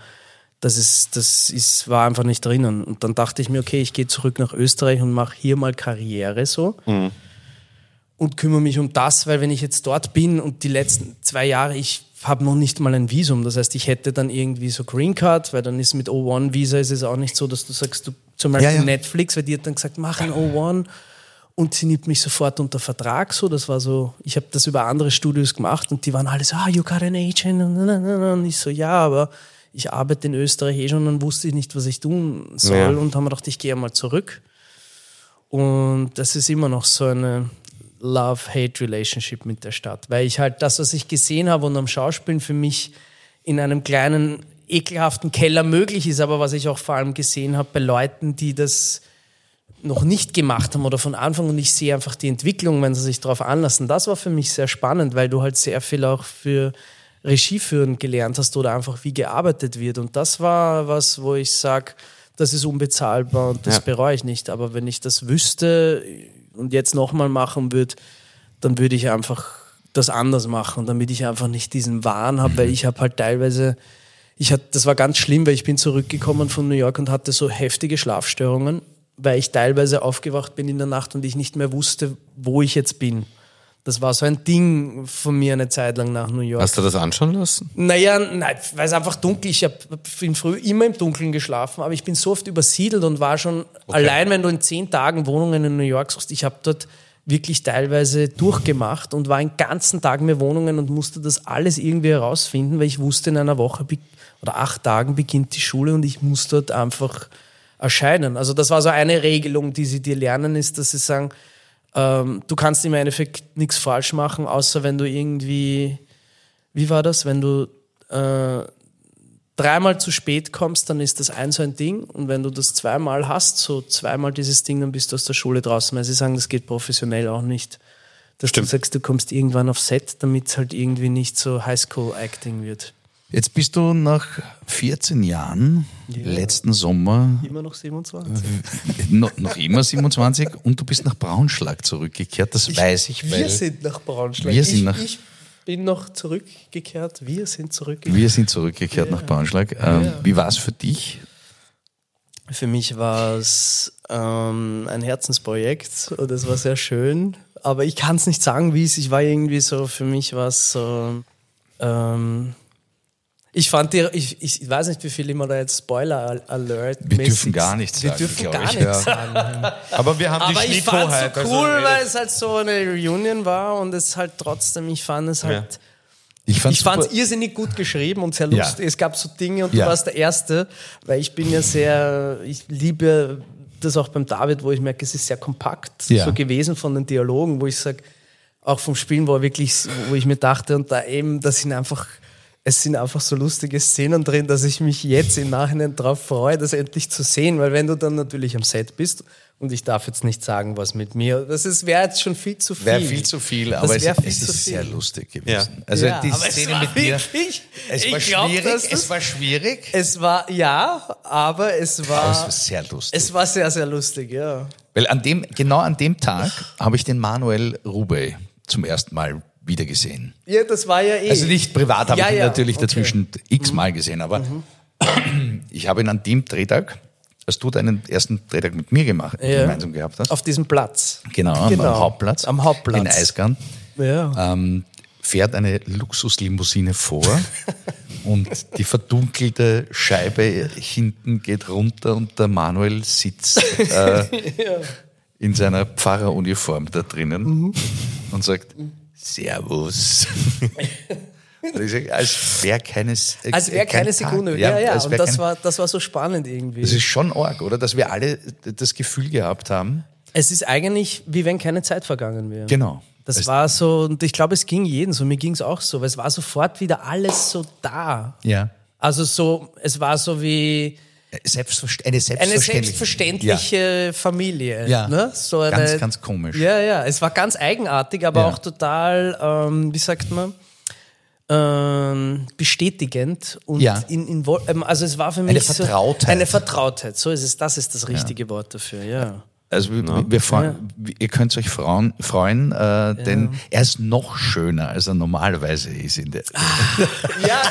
war einfach nicht drinnen. Und dann dachte ich mir, okay, ich gehe zurück nach Österreich und mache hier mal Karriere so und kümmere mich um das, weil wenn ich jetzt dort bin und die letzten 2 Jahre, ich habe noch nicht mal ein Visum, das heißt, ich hätte dann irgendwie so Green Card, weil dann ist mit O1-Visa ist es auch nicht so, dass du sagst, du zum Beispiel Netflix, weil die hat dann gesagt, mach ein O1 und sie nimmt mich sofort unter Vertrag, so, das war so, ich habe das über andere Studios gemacht und die waren alle so, you got an agent und ich so, ja, aber ich arbeite in Österreich eh schon, dann wusste ich nicht, was ich tun soll und haben mir gedacht, ich gehe mal zurück und das ist immer noch so eine Love-Hate-Relationship mit der Stadt, weil ich halt das, was ich gesehen habe und am Schauspielen für mich in einem kleinen, ekelhaften Keller möglich ist, aber was ich auch vor allem gesehen habe bei Leuten, die das noch nicht gemacht haben oder von Anfang und ich sehe einfach die Entwicklung, wenn sie sich darauf anlassen. Das war für mich sehr spannend, weil du halt sehr viel auch für Regie führen gelernt hast oder einfach wie gearbeitet wird und das war was, wo ich sage, das ist unbezahlbar und das bereue ich nicht, aber wenn ich das wüsste und jetzt nochmal machen würde, dann würde ich einfach das anders machen, damit ich einfach nicht diesen Wahn habe, weil ich habe halt teilweise, das war ganz schlimm, weil ich bin zurückgekommen von New York und hatte so heftige Schlafstörungen, weil ich teilweise aufgewacht bin in der Nacht und ich nicht mehr wusste, wo ich jetzt bin. Das war so ein Ding von mir eine Zeit lang nach New York. Hast du das anschauen lassen? Naja, nein, weil es einfach dunkel ist. Ich bin früher immer im Dunkeln geschlafen, aber ich bin so oft übersiedelt und war schon allein, wenn du in 10 Tagen Wohnungen in New York suchst, ich habe dort wirklich teilweise durchgemacht und war einen ganzen Tag mehr Wohnungen und musste das alles irgendwie herausfinden, weil ich wusste, in einer Woche oder 8 Tagen beginnt die Schule und ich muss dort einfach erscheinen. Also das war so eine Regelung, die sie dir lernen, ist, dass sie sagen, du kannst im Endeffekt nichts falsch machen, außer wenn du irgendwie, wie war das, wenn du 3-mal zu spät kommst, dann ist das so ein Ding und wenn du das 2-mal hast, so 2-mal dieses Ding, dann bist du aus der Schule draußen, weil sie sagen, das geht professionell auch nicht. Dass du sagst, du kommst irgendwann auf Set, damit es halt irgendwie nicht so Highschool-Acting wird. Jetzt bist du nach 14 Jahren, letzten Sommer, Immer noch 27? noch immer 27 und du bist nach Braunschlag zurückgekehrt, das weiß ich. Wir sind nach Braunschlag. Ich bin noch zurückgekehrt, wir sind zurückgekehrt. Wir sind zurückgekehrt nach Braunschlag. Wie war es für dich? Für mich war es ein Herzensprojekt und es war sehr schön, aber ich kann es nicht sagen, wie es, ich war irgendwie so, für mich war es so, Ich fand ich weiß nicht, wie viel immer da jetzt Spoiler-Alert. Wir dürfen gar nichts sagen, Wir dürfen glaub gar ich, nichts ja. sagen. Aber wir haben Aber die ich fand es Schnitthoheit. so cool, weil es halt so eine Reunion war und es halt trotzdem, ich fand es halt... Ich fand Ich fand es irrsinnig gut geschrieben und sehr Ja. lustig. Es gab so Dinge und Ja. du warst der Erste, weil ich bin ja ich liebe das auch beim David, wo ich merke, es ist sehr kompakt Ja. so gewesen von den Dialogen, wo ich sage, auch vom Spielen war wirklich, wo ich mir dachte und da eben, es sind einfach so lustige Szenen drin, dass ich mich jetzt im Nachhinein darauf freue, das endlich zu sehen, weil wenn du dann natürlich am Set bist und ich darf jetzt nicht sagen, was mit mir, wäre jetzt schon viel zu viel. Wäre viel zu viel, Das aber es wär viel ist zu sehr viel. lustig gewesen. Ja. Also Ja, die aber es Szene war mit dir, wirklich- es war ich glaub, schwierig, dass das- es war schwierig, Es war, ja, aber es aber war... es war sehr lustig. Es war sehr, sehr lustig, ja. Weil genau an dem Tag habe ich den Manuel Rubey zum ersten Mal wieder gesehen. Ja, das war ja eh. Also nicht privat, habe Ja, ich ihn ja, natürlich okay. dazwischen x-mal gesehen, aber ich habe ihn an dem Drehtag, als du deinen ersten Drehtag mit mir gemeinsam gehabt hast, Auf diesem Platz. genau, am Hauptplatz, Am Hauptplatz. in Eisgarn, Ja. fährt eine Luxuslimousine vor und die verdunkelte Scheibe hinten geht runter und der Manuel sitzt in seiner Pfarreruniform da drinnen und sagt Servus. Und ich sag, als wäre keine Sekunde. Tag. Ja, ja. als Und wär das war so spannend irgendwie. das ist schon arg, oder? Dass wir alle das Gefühl gehabt haben. Es ist eigentlich, wie wenn keine Zeit vergangen wäre. Genau. Das war so, und ich glaube, es ging jedem so, mir ging es auch so, weil es war sofort wieder alles so da. Ja. Also so, es war so wie Eine eine selbstverständliche. selbstverständliche Familie. Ja. Ne? So Ganz, ganz komisch. Ja, ja, es war ganz eigenartig, aber Ja. auch total, wie sagt man, bestätigend und Ja. also es war für mich Eine Vertrautheit. Eine Vertrautheit, so ist es, das ist das richtige Wort dafür, ja. Also ihr könnt euch freuen, denn er ist noch schöner, als er normalerweise ist. Ja.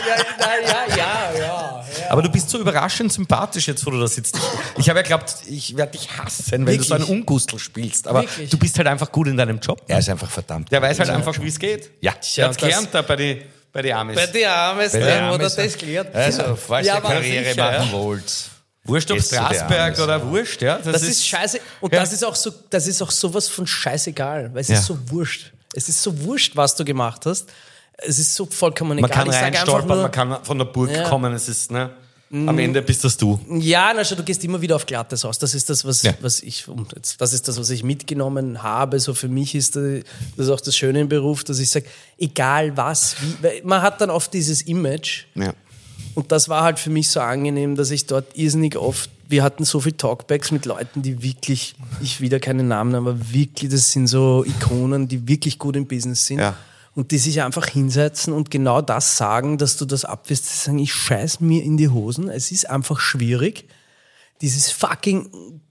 Aber du bist so überraschend sympathisch jetzt, wo du da sitzt. Ich habe ja geglaubt, ich werde dich hassen, weil du so einen Ungustel spielst. Aber Wirklich? du bist halt einfach gut in deinem Job. Er ist einfach verdammt. Der weiß halt einfach, wie es geht. Ja. Der hat gelernt da bei den Amis. Bei den Amis, den wo Amis. das gelernt. Also, falls Ja, ihr aber Karriere sicher, machen ja. wollt. Wurscht ob Gehst zu den Strasberg Amis. oder Wurscht, ja. Das ist scheiße. Und das ist auch sowas von scheißegal, weil es Ja. ist so wurscht. Es ist so wurscht, was du gemacht hast. Es ist so vollkommen egal. Man kann Ich sag einfach reinstolpern, nur, man kann von der Burg Ja. kommen. Es ist, ne? Am Ende bist das du. Ja, na schau, du gehst immer wieder auf Glattes aus. Das ist das, was Ja. ich mitgenommen habe. So für mich ist das auch das Schöne im Beruf, dass ich sage, egal was, wie, weil man hat dann oft dieses Image. Ja. Und das war halt für mich so angenehm, dass ich dort irrsinnig oft, wir hatten so viel Talkbacks mit Leuten, die wirklich, ich wieder keine Namen, aber wirklich, das sind so Ikonen, die wirklich gut im Business sind. Ja. Und die sich einfach hinsetzen und genau das sagen, dass du das abwirfst, die sagen, ich scheiß mir in die Hosen, es ist einfach schwierig, dieses fucking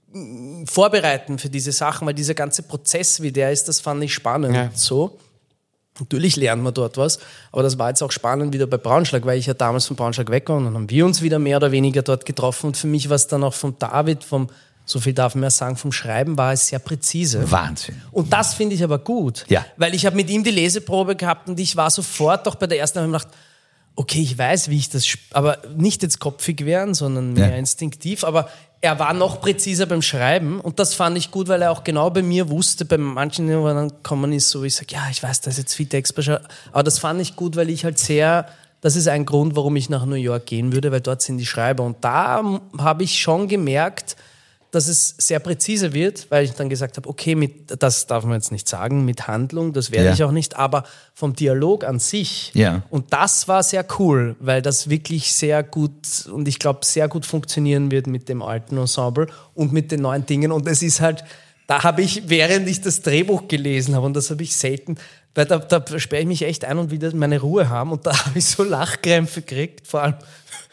Vorbereiten für diese Sachen, weil dieser ganze Prozess, wie der ist, das fand ich spannend. Ja. So. Natürlich lernt man dort was, aber das war jetzt auch spannend wieder bei Braunschlag, weil ich ja damals von Braunschlag weg war und dann haben wir uns wieder mehr oder weniger dort getroffen und für mich war es dann auch vom David, so viel darf man ja sagen, vom Schreiben war es sehr präzise. Wahnsinn. Und das finde ich aber gut, Ja. weil ich habe mit ihm die Leseprobe gehabt und ich war sofort auch bei der ersten, habe ich mir gedacht, okay, ich weiß, wie ich das, aber nicht jetzt kopfig werden, sondern mehr Ja. instinktiv, aber er war noch präziser beim Schreiben und das fand ich gut, weil er auch genau bei mir wusste, bei manchen, die dann kommen ist so, ich sage, ja, ich weiß, da ist jetzt viel Text, aber das fand ich gut, weil ich halt das ist ein Grund, warum ich nach New York gehen würde, weil dort sind die Schreiber und da habe ich schon gemerkt, dass es sehr präzise wird, weil ich dann gesagt habe, okay, das darf man jetzt nicht sagen, mit Handlung, das werde Ja. ich auch nicht, aber vom Dialog an sich. Ja. Und das war sehr cool, weil das wirklich sehr gut und ich glaube sehr gut funktionieren wird mit dem alten Ensemble und mit den neuen Dingen. Und es ist halt, da habe ich, während ich das Drehbuch gelesen habe, und das habe ich selten, weil da sperre ich mich echt ein und wieder meine Ruhe haben und da habe ich so Lachkrämpfe gekriegt, vor allem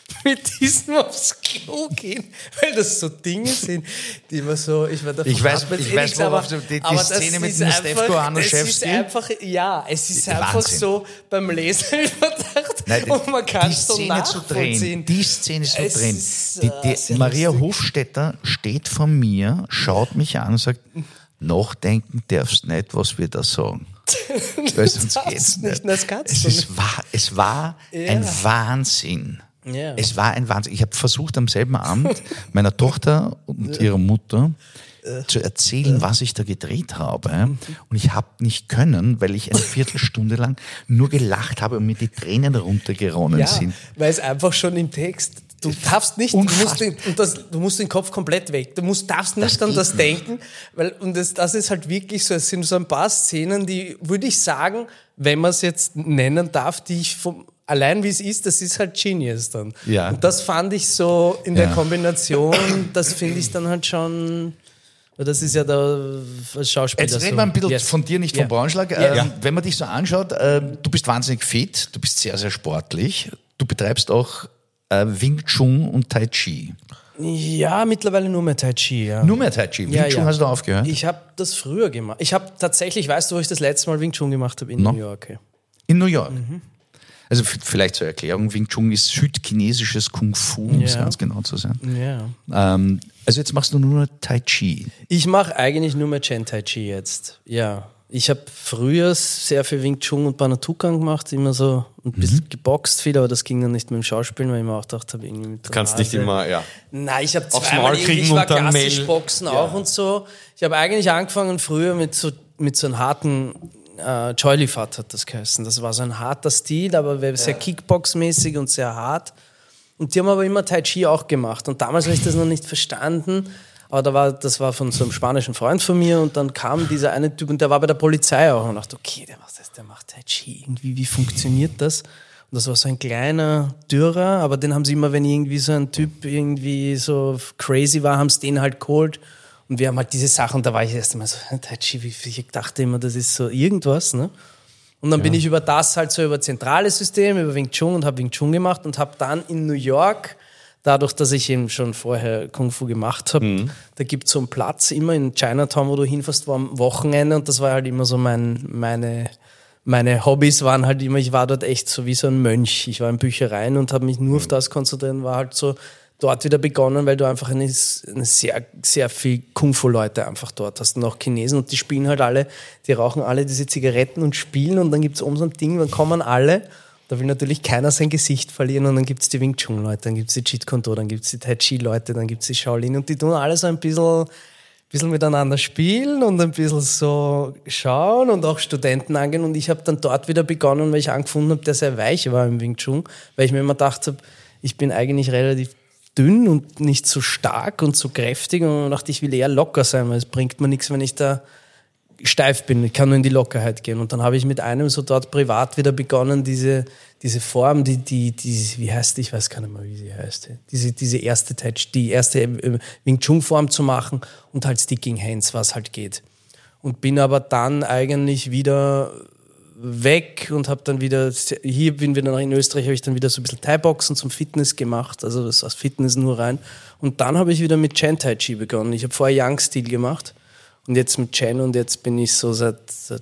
mit diesem aufs Klo gehen, weil das so Dinge sind, die man so, ich weiß, worauf du die Szene mit dem Stefko Anuschewski. Es ist einfach, ja, es ist einfach Wahnsinn. so beim Lesen überdacht Nein, und man kann die es so Szene zu drehen, nachvollziehen. die Szene so Es drehen. ist, Die sehr Maria lustig. Hofstetter steht vor mir, schaut mich an und sagt, nachdenken darfst nicht, was wir da sagen. Weil sonst geht's nicht. nicht. Das kannst du nicht. Es war ein Wahnsinn. Ja. Es war ein Wahnsinn. Ich habe versucht, am selben Abend meiner Tochter und ihrer Mutter zu erzählen, was ich da gedreht habe. Und ich habe nicht können, weil ich eine Viertelstunde lang nur gelacht habe und mir die Tränen runtergeronnen sind. Weil es einfach schon im Text, du darfst nicht, du musst den Kopf komplett weg. Darfst nicht an das denken, das ist halt wirklich so, es sind so ein paar Szenen, die, würde ich sagen, wenn man es jetzt nennen darf, die ich allein wie es ist, das ist halt Genius dann. Ja. Und das fand ich so in der Kombination, das finde ich dann halt schon... Das ist ja der Schauspieler. Jetzt reden wir ein bisschen von dir, nicht vom Braunschlag. Wenn man dich so anschaut, du bist wahnsinnig fit, du bist sehr, sehr sportlich. Du betreibst auch Wing Chun und Tai Chi. Ja, mittlerweile nur mehr Tai Chi. Ja. Nur mehr Tai Chi? Wing Chun hast du aufgehört? Ich habe das früher gemacht. Ich habe tatsächlich, weißt du, wo ich das letzte Mal Wing Chun gemacht habe? In New York. Ja. In New York? Also vielleicht zur Erklärung, Wing Chun ist südchinesisches Kung Fu, um es ganz genau zu sein. Ja. Also jetzt machst du nur Tai Chi. Ich mache eigentlich nur mehr Chen Tai Chi jetzt. Ja. Ich habe früher sehr viel Wing Chun und Banatukan gemacht, immer so ein bisschen geboxt viel, aber das ging dann nicht mit dem Schauspielen, weil ich mir auch gedacht habe, irgendwie mit der Du kannst Nase. nicht immer, Nein, ich habe Aufs zweimal Maul kriegen ich war und dann klassisch Mail. Boxen auch und so. Ich habe eigentlich angefangen früher mit so einem harten Choilifat hat das geheißen. Das war so ein harter Stil, aber sehr Kickbox-mäßig und sehr hart. Und die haben aber immer Tai Chi auch gemacht. Und damals habe ich das noch nicht verstanden. Aber das war von so einem spanischen Freund von mir. Und dann kam dieser eine Typ und der war bei der Polizei auch. Und ich dachte, okay, der macht Tai Chi. Irgendwie, wie funktioniert das? Und das war so ein kleiner Dürrer. Aber den haben sie immer, wenn irgendwie so ein Typ irgendwie so crazy war, haben sie den halt geholt. Und wir haben halt diese Sachen, da war ich erst einmal so, Tai Chi, ich dachte immer, das ist so irgendwas, ne? Und dann bin ich über das halt so über zentrale Systeme, über Wing Chun und habe Wing Chun gemacht und habe dann in New York, dadurch, dass ich eben schon vorher Kung Fu gemacht habe, da gibt es so einen Platz immer in Chinatown, wo du hinfährst, war am Wochenende und das war halt immer so meine Hobbys waren halt immer, ich war dort echt so wie so ein Mönch. Ich war in Büchereien und habe mich nur auf das konzentriert, war halt so dort wieder begonnen, weil du einfach eine sehr, sehr viel Kung-Fu-Leute einfach dort hast und auch Chinesen und die spielen halt alle, die rauchen alle diese Zigaretten und spielen und dann gibt es oben so ein Ding, dann kommen alle, da will natürlich keiner sein Gesicht verlieren und dann gibt es die Wing Chun-Leute, dann gibt es die Jeet Kune Do, dann gibt es die Tai Chi-Leute, dann gibt es die Shaolin und die tun alle so ein bisschen miteinander spielen und ein bisschen so schauen und auch Studenten angehen und ich habe dann dort wieder begonnen, weil ich angefunden habe, der sehr weich war im Wing Chun, weil ich mir immer gedacht habe, ich bin eigentlich relativ dünn und nicht so stark und so kräftig und dann dachte ich, will eher locker sein, weil es bringt mir nichts, wenn ich da steif bin. Ich kann nur in die Lockerheit gehen. Und dann habe ich mit einem so dort privat wieder begonnen, diese Form, die wie heißt die? Ich weiß gar nicht mehr, wie sie heißt. Diese erste die erste Wing Chun Form zu machen und halt Sticking Hands, was halt geht. Und bin aber dann eigentlich wieder weg und habe dann wieder, hier bin wieder in Österreich, habe ich dann wieder so ein bisschen Thai-Boxen zum Fitness gemacht, also das aus Fitness nur rein. Und dann habe ich wieder mit Chen Tai Chi begonnen. Ich habe vorher Young-Stil gemacht und jetzt mit Chen und jetzt bin ich so seit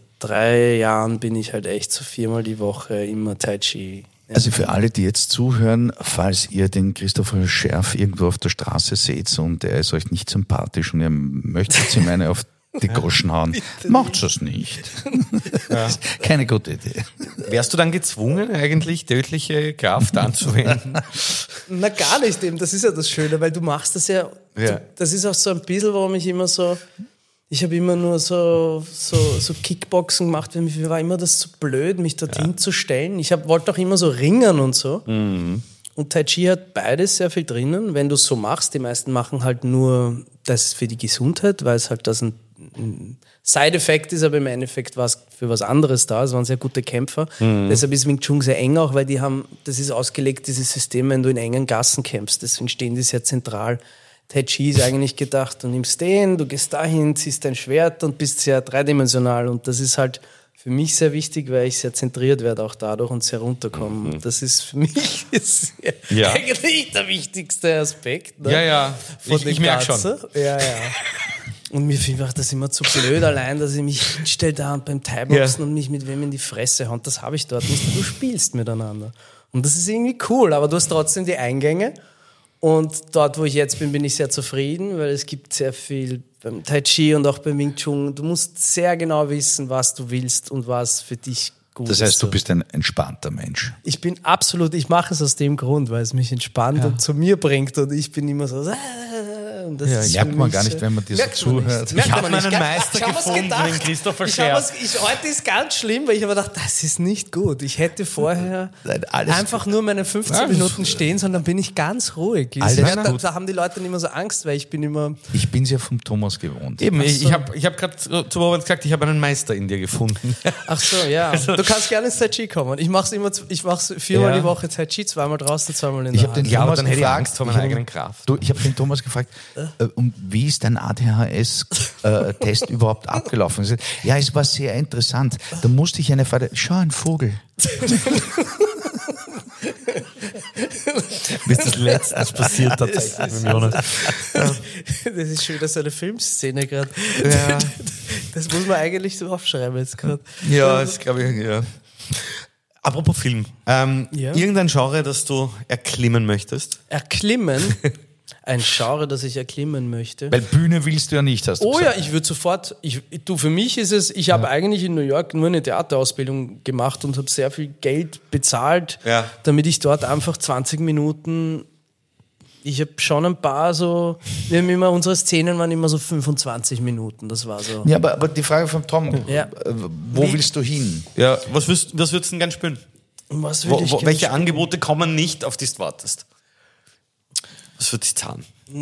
3 Jahren bin ich halt echt so 4-mal die Woche immer Tai Chi. Ja. Also für alle, die jetzt zuhören, falls ihr den Christopher Scherf irgendwo auf der Straße seht und er ist euch nicht sympathisch und ihr möchtet ihm eine auf die Groschen hauen. Macht das nicht. Ja. Keine gute Idee. Wärst du dann gezwungen, eigentlich tödliche Kraft anzuwenden? Na, gar nicht eben. Das ist ja das Schöne, weil du machst das ja. Das ist auch so ein bisschen, warum ich immer so. Ich habe immer nur so Kickboxen gemacht, weil mir war immer das so blöd, mich dorthin zu stellen. Ich wollte auch immer so ringen und so. Mhm. Und Tai Chi hat beides sehr viel drinnen, wenn du es so machst. Die meisten machen halt nur das für die Gesundheit, weil es halt das ein Side-Effekt ist, aber im Endeffekt war es für was anderes da. Es waren sehr gute Kämpfer. Mhm. Deshalb ist Wing Chun sehr eng auch, weil das ist ausgelegt, dieses System, wenn du in engen Gassen kämpfst. Deswegen stehen die sehr zentral. Tai Chi ist eigentlich gedacht, du nimmst den, du gehst dahin, ziehst dein Schwert und bist sehr dreidimensional. Und das ist halt für mich sehr wichtig, weil ich sehr zentriert werde auch dadurch und sehr runterkomme. Mhm. Das ist für mich eigentlich der wichtigste Aspekt. Ne? Ja. Ich merke schon. Ja. Und mir macht das immer zu blöd allein, dass ich mich hinstelle da und beim Thai-Boxen und mich mit wem in die Fresse haue. Das habe ich dort nicht. Du spielst miteinander. Und das ist irgendwie cool, aber du hast trotzdem die Eingänge Und dort, wo ich jetzt bin, bin ich sehr zufrieden, weil es gibt sehr viel beim Tai Chi und auch beim Wing Chun. Du musst sehr genau wissen, was du willst und was für dich gut ist. Das heißt, du bist ein entspannter Mensch. Ich bin absolut, ich mache es aus dem Grund, weil es mich entspannt und zu mir bringt und ich bin immer so. Und das ist merkt für man mich gar nicht, wenn man dir so merkt man zuhört. nicht. Ich habe Merkt man meinen nicht. Meister Ich hab was gefunden, gedacht. den Christopher Ich hab Scherf. heute ist ganz schlimm, weil ich habe gedacht, das ist nicht gut. Ich hätte vorher Nein, alles einfach nur meine 15 Minuten stehen, sondern bin ich ganz ruhig. Alles Da haben die Leute dann immer so Angst, weil ich bin immer... Ich bin es ja vom Thomas gewohnt. Eben, ich hab gerade zu Robert gesagt, ich habe einen Meister in dir gefunden. Ach so, ja. Du kannst gerne ins Tai Chi kommen. Ich mache es viermal die Woche Tai Chi, zweimal draußen, zweimal in der Ich habe den Hand. Ja, aber Thomas dann hätte ich gefragt, Angst vor meiner eigenen Kraft. Ich habe den Thomas gefragt, und wie ist dein ADHS-Test überhaupt abgelaufen? Er sagt, ja, es war sehr interessant. Da musste ich eine Frage, schau, ein Vogel. Bis das letztens passiert tatsächlich mit Jonas. Das ist schon wieder so eine Filmszene gerade. Ja. Das muss man eigentlich so aufschreiben jetzt gerade. Ja, das glaube ich, ja. Apropos Film. Irgendein Genre, das du erklimmen möchtest? Erklimmen? Ein Genre, das ich erklimmen möchte. Weil Bühne willst du ja nicht, hast du Oh gesagt. ja, ich würde sofort, für mich ist es, ich habe eigentlich in New York nur eine Theaterausbildung gemacht und habe sehr viel Geld bezahlt, damit ich dort einfach 20 Minuten, ich habe schon ein paar so, unsere Szenen waren immer so 25 Minuten, das war so. Ja, aber die Frage von Tom, Ja. wo willst du hin? Ja. Was würdest du denn gern spielen? Was würde ich gerne Welche spielen? Angebote kommen nicht, auf die du wartest? Was wird dich zahlen?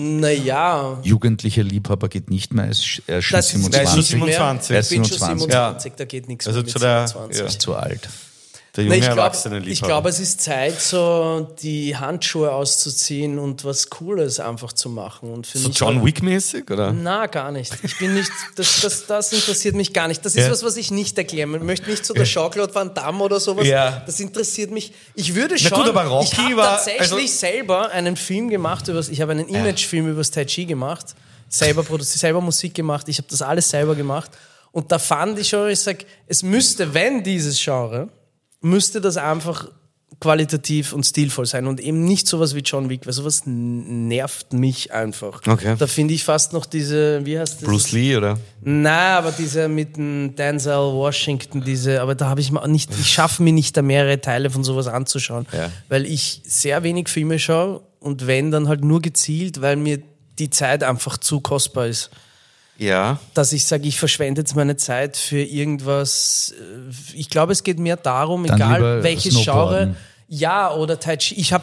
Naja, Jugendlicher Liebhaber geht nicht mehr, er ist schon das ist 27. 27. Er Ich ist bin schon 27. 27, da geht nichts Also mehr mit zu der- 27. Er ist zu alt. Der Na, junge Erwachsene ich glaube, es ist Zeit, so die Handschuhe auszuziehen und was Cooles einfach zu machen. Und für So mich John Wick-mäßig, oder? Na, gar nicht. Ich bin nicht, das interessiert mich gar nicht. Das ist was ich nicht erklären. Ich möchte nicht so der Jean-Claude Van Damme oder sowas. Ja. Das interessiert mich. Ich würde Na schon. gut, aber Rocky ich habe war- tatsächlich also- selber einen Film gemacht, ich habe einen Imagefilm über das Tai Chi gemacht, selber produziert, selber Musik gemacht. Ich habe das alles selber gemacht. Und da fand ich schon, ich sage, es müsste, wenn dieses Genre, müsste das einfach qualitativ und stilvoll sein und eben nicht sowas wie John Wick, weil sowas nervt mich einfach. Okay. Da finde ich fast noch diese, wie heißt das? Bruce Lee, oder? Nein, aber diese mit dem Denzel Washington, aber da habe ich mal nicht, ich schaffe mir nicht, da mehrere Teile von sowas anzuschauen, weil ich sehr wenig Filme schaue und wenn, dann halt nur gezielt, weil mir die Zeit einfach zu kostbar ist. Ja. Dass ich sage, ich verschwende jetzt meine Zeit für irgendwas. Ich glaube, es geht mehr darum, Dann egal lieber welches Snowboarden. Genre. Ja, oder Tai Chi. Ich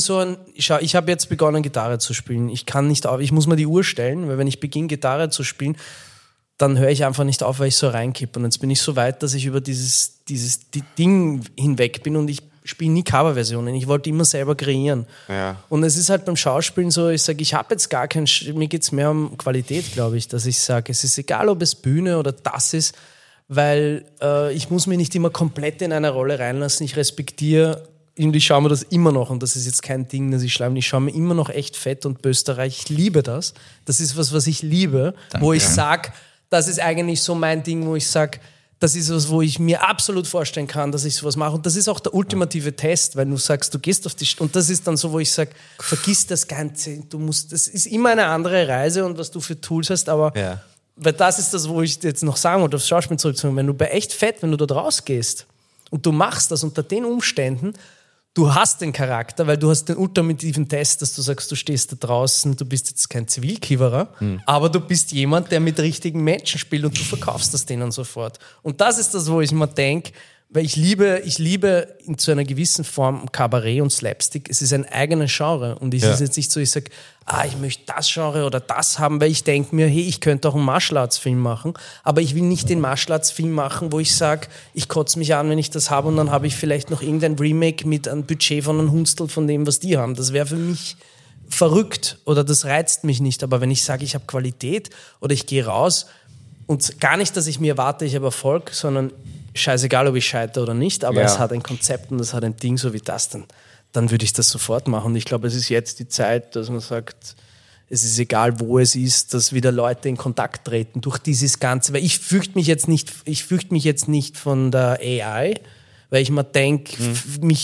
habe jetzt begonnen, Gitarre zu spielen. Ich kann nicht auf, ich muss mir die Uhr stellen, weil wenn ich beginne, Gitarre zu spielen, dann höre ich einfach nicht auf, weil ich so reinkippe. Und jetzt bin ich so weit, dass ich über dieses Ding hinweg bin und ich spiele nie Coverversionen. Ich wollte immer selber kreieren. Ja. Und es ist halt beim Schauspielen so, ich sage, ich habe jetzt gar keinen, mir geht es mehr um Qualität, glaube ich, dass ich sage, es ist egal, ob es Bühne oder das ist, weil ich muss mich nicht immer komplett in eine Rolle reinlassen. Ich respektiere, und ich schaue mir das immer noch, und das ist jetzt kein Ding, das ich schleime, ich schaue mir immer noch echt Fett und Österreich. Ich liebe das. Das ist was ich liebe, wo ich sage, das ist eigentlich so mein Ding, wo ich sage, das ist was, wo ich mir absolut vorstellen kann, dass ich sowas mache. Und das ist auch der ultimative Test, weil du sagst, du gehst auf die und das ist dann so, wo ich sage, vergiss das Ganze. Das ist immer eine andere Reise und was du für Tools hast, aber weil das ist das, wo ich jetzt noch sagen wollte, aufs Schauspiel zurückzukommen. Wenn du bei echt fett, wenn du dort rausgehst und du machst das unter den Umständen, du hast den Charakter, weil du hast den ultimativen Test, dass du sagst, du stehst da draußen, du bist jetzt kein Zivilkiewerer, aber du bist jemand, der mit richtigen Menschen spielt und du verkaufst das denen sofort. Und das ist das, wo ich mir denke, weil ich liebe in zu einer gewissen Form Kabarett und Slapstick. Es ist ein eigenes Genre und es ist jetzt nicht so, ich sage, ich möchte das Genre oder das haben, weil ich denke mir, hey, ich könnte auch einen Martial Arts Film machen, aber ich will nicht den Martial Arts Film machen, wo ich sage, ich kotze mich an, wenn ich das habe und dann habe ich vielleicht noch irgendein Remake mit einem Budget von einem Hundstel von dem, was die haben. Das wäre für mich verrückt oder das reizt mich nicht. Aber wenn ich sage, ich habe Qualität oder ich gehe raus und gar nicht, dass ich mir erwarte, ich habe Erfolg, sondern scheißegal, ob ich scheitere oder nicht, aber es hat ein Konzept und es hat ein Ding so wie das, dann würde ich das sofort machen. Und ich glaube, es ist jetzt die Zeit, dass man sagt, es ist egal, wo es ist, dass wieder Leute in Kontakt treten durch dieses Ganze. Weil ich fürchte mich jetzt nicht von der AI, weil ich mir denke,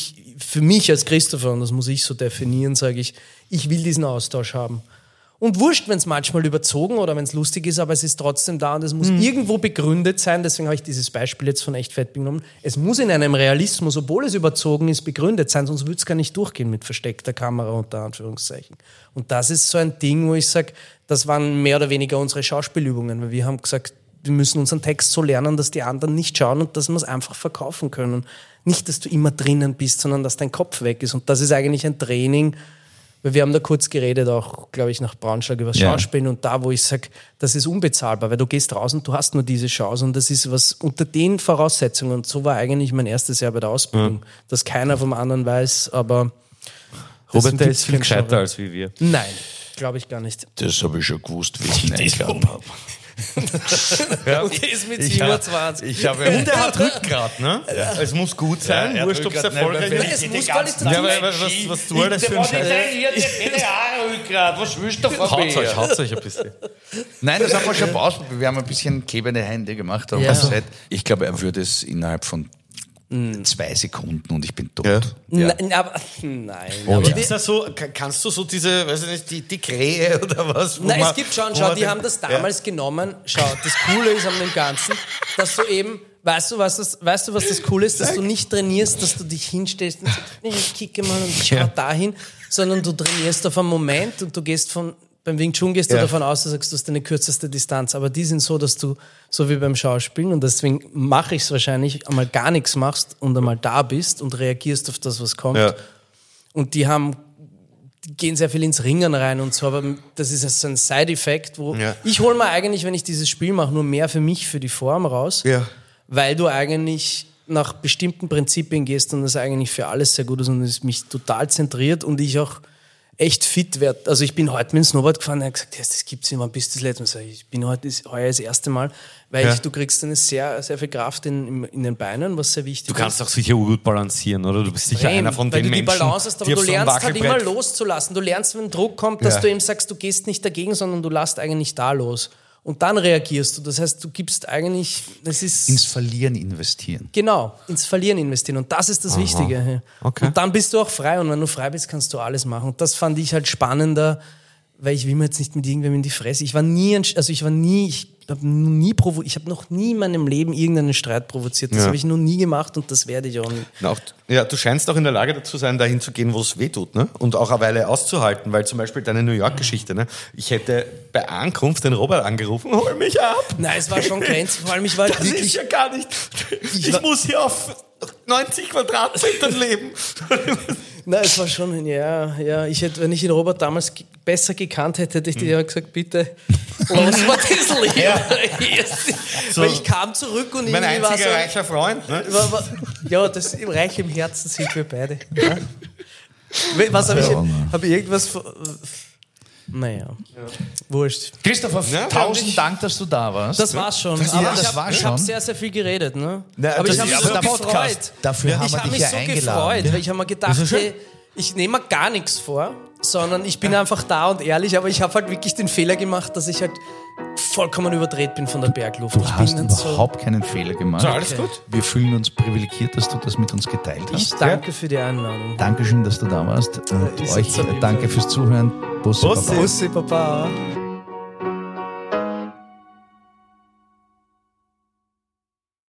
für mich als Christopher, und das muss ich so definieren, sage ich will diesen Austausch haben. Und wurscht, wenn es manchmal überzogen oder wenn es lustig ist, aber es ist trotzdem da und es muss irgendwo begründet sein. Deswegen habe ich dieses Beispiel jetzt von Echt Fett genommen. Es muss in einem Realismus, obwohl es überzogen ist, begründet sein, sonst würde es gar nicht durchgehen mit versteckter Kamera unter Anführungszeichen. Und das ist so ein Ding, wo ich sage, das waren mehr oder weniger unsere Schauspielübungen, weil wir haben gesagt, wir müssen unseren Text so lernen, dass die anderen nicht schauen und dass wir es einfach verkaufen können. Nicht, dass du immer drinnen bist, sondern dass dein Kopf weg ist. Und das ist eigentlich ein Training, weil wir haben da kurz geredet, auch, glaube ich, nach Braunschweig über Schauspielen und da, wo ich sage, das ist unbezahlbar, weil du gehst raus und du hast nur diese Chance und das ist was unter den Voraussetzungen und so war eigentlich mein erstes Jahr bei der Ausbildung, dass keiner vom anderen weiß, aber Robert, der ist viel gescheiter als wie wir. Nein, glaube ich gar nicht. Das habe ich schon gewusst, wie ich hineingegangen habe. Und der ist mit 27. Und er hat Rückgrat, ne? Ja. Es muss gut sein, wurscht, ob es erfolgreich ist. Es muss qualitativ Ja, was du alles für ein Scheiß. Was willst du von mir? Haut euch ein bisschen. Nein, das haben wir schon ausprobiert. Wir haben ein bisschen klebende Hände gemacht. Aber ich glaube, er würde es innerhalb von 2 Sekunden und ich bin tot. Ja. Nein, aber Gibt's da so, kannst du so diese, weiß ich nicht, die Krähe oder was? Nein, es gibt schon, die haben das damals genommen. Schau, das Coole ist an dem Ganzen, dass du eben, weißt du, was das Coole ist, dass du nicht trainierst, dass du dich hinstellst und sagst, ich kicke mal und schau dahin, sondern du trainierst auf einen Moment und du gehst beim Wing Chun gehst du davon aus, du sagst, du hast deine kürzeste Distanz, aber die sind so, dass du, so wie beim Schauspielen, und deswegen mache ich es wahrscheinlich, einmal gar nichts machst und einmal da bist und reagierst auf das, was kommt. Ja. Und die gehen sehr viel ins Ringen rein und so, aber das ist so ein Side-Effekt, wo ich hole mir eigentlich, wenn ich dieses Spiel mache, nur mehr für mich, für die Form raus, weil du eigentlich nach bestimmten Prinzipien gehst und das eigentlich für alles sehr gut ist und es mich total zentriert und ich auch echt fit werde. Also ich bin heute mit dem Snowboard gefahren und habe gesagt, das gibt's nicht, wann bist du das letzte Mal? Sag ich bin heuer das erste Mal, weil du kriegst eine sehr, sehr viel Kraft in den Beinen, was sehr wichtig ist. Du kannst auch sicher gut balancieren, oder? Du bist sicher einer von den Menschen, weil du die Balance hast, aber du lernst halt immer loszulassen. Du lernst, wenn Druck kommt, dass du eben sagst, du gehst nicht dagegen, sondern du lässt eigentlich da los. Und dann reagierst du. Das heißt, du gibst eigentlich... ins Verlieren investieren. Genau, ins Verlieren investieren. Und das ist das Wichtige. Okay. Und dann bist du auch frei. Und wenn du frei bist, kannst du alles machen. Und das fand ich halt spannender, weil ich will mir jetzt nicht mit irgendwem in die Fresse. Ich habe noch nie in meinem Leben irgendeinen Streit provoziert. Das habe ich noch nie gemacht und das werde ich auch nicht. Du scheinst auch in der Lage dazu sein, dahin zu gehen, wo es weh tut, ne? Und auch eine Weile auszuhalten, weil zum Beispiel deine New York-Geschichte, ne? Ich hätte bei Ankunft den Robert angerufen, hol mich ab! Nein, es war schon grenzwertig, vor allem ich war das wirklich... Das ist ja gar nicht... Ich muss hier auf 90 Quadratmetern leben. Nein, es war schon, wenn ich den Robert damals besser gekannt hätte, hätte ich dir gesagt, bitte, lass mal das Leben. Weil ich kam zurück und mein irgendwie einziger war so, reicher Freund. Ne? Das reich im Herzen sind wir beide. Ja? Was habe ich, habe ich irgendwas... Naja, wurscht. Christopher, 1000 Dank, dass du da warst. Das war's schon. Ich habe sehr, sehr viel geredet. Ne? Aber ich habe mich so gefreut. Dafür haben wir dich ja eingeladen. Gefreut, weil ich habe mir gedacht, ich nehme mir gar nichts vor, sondern ich bin einfach da und ehrlich, aber ich habe halt wirklich den Fehler gemacht, dass ich halt vollkommen überdreht bin von der Bergluft. Du hast überhaupt keinen Fehler gemacht. Alles gut. Wir fühlen uns privilegiert, dass du das mit uns geteilt hast. Ich danke für die Einladung. Dankeschön, dass du da warst. Und euch danke fürs Zuhören. Bussi, Baba. Bussi, Baba.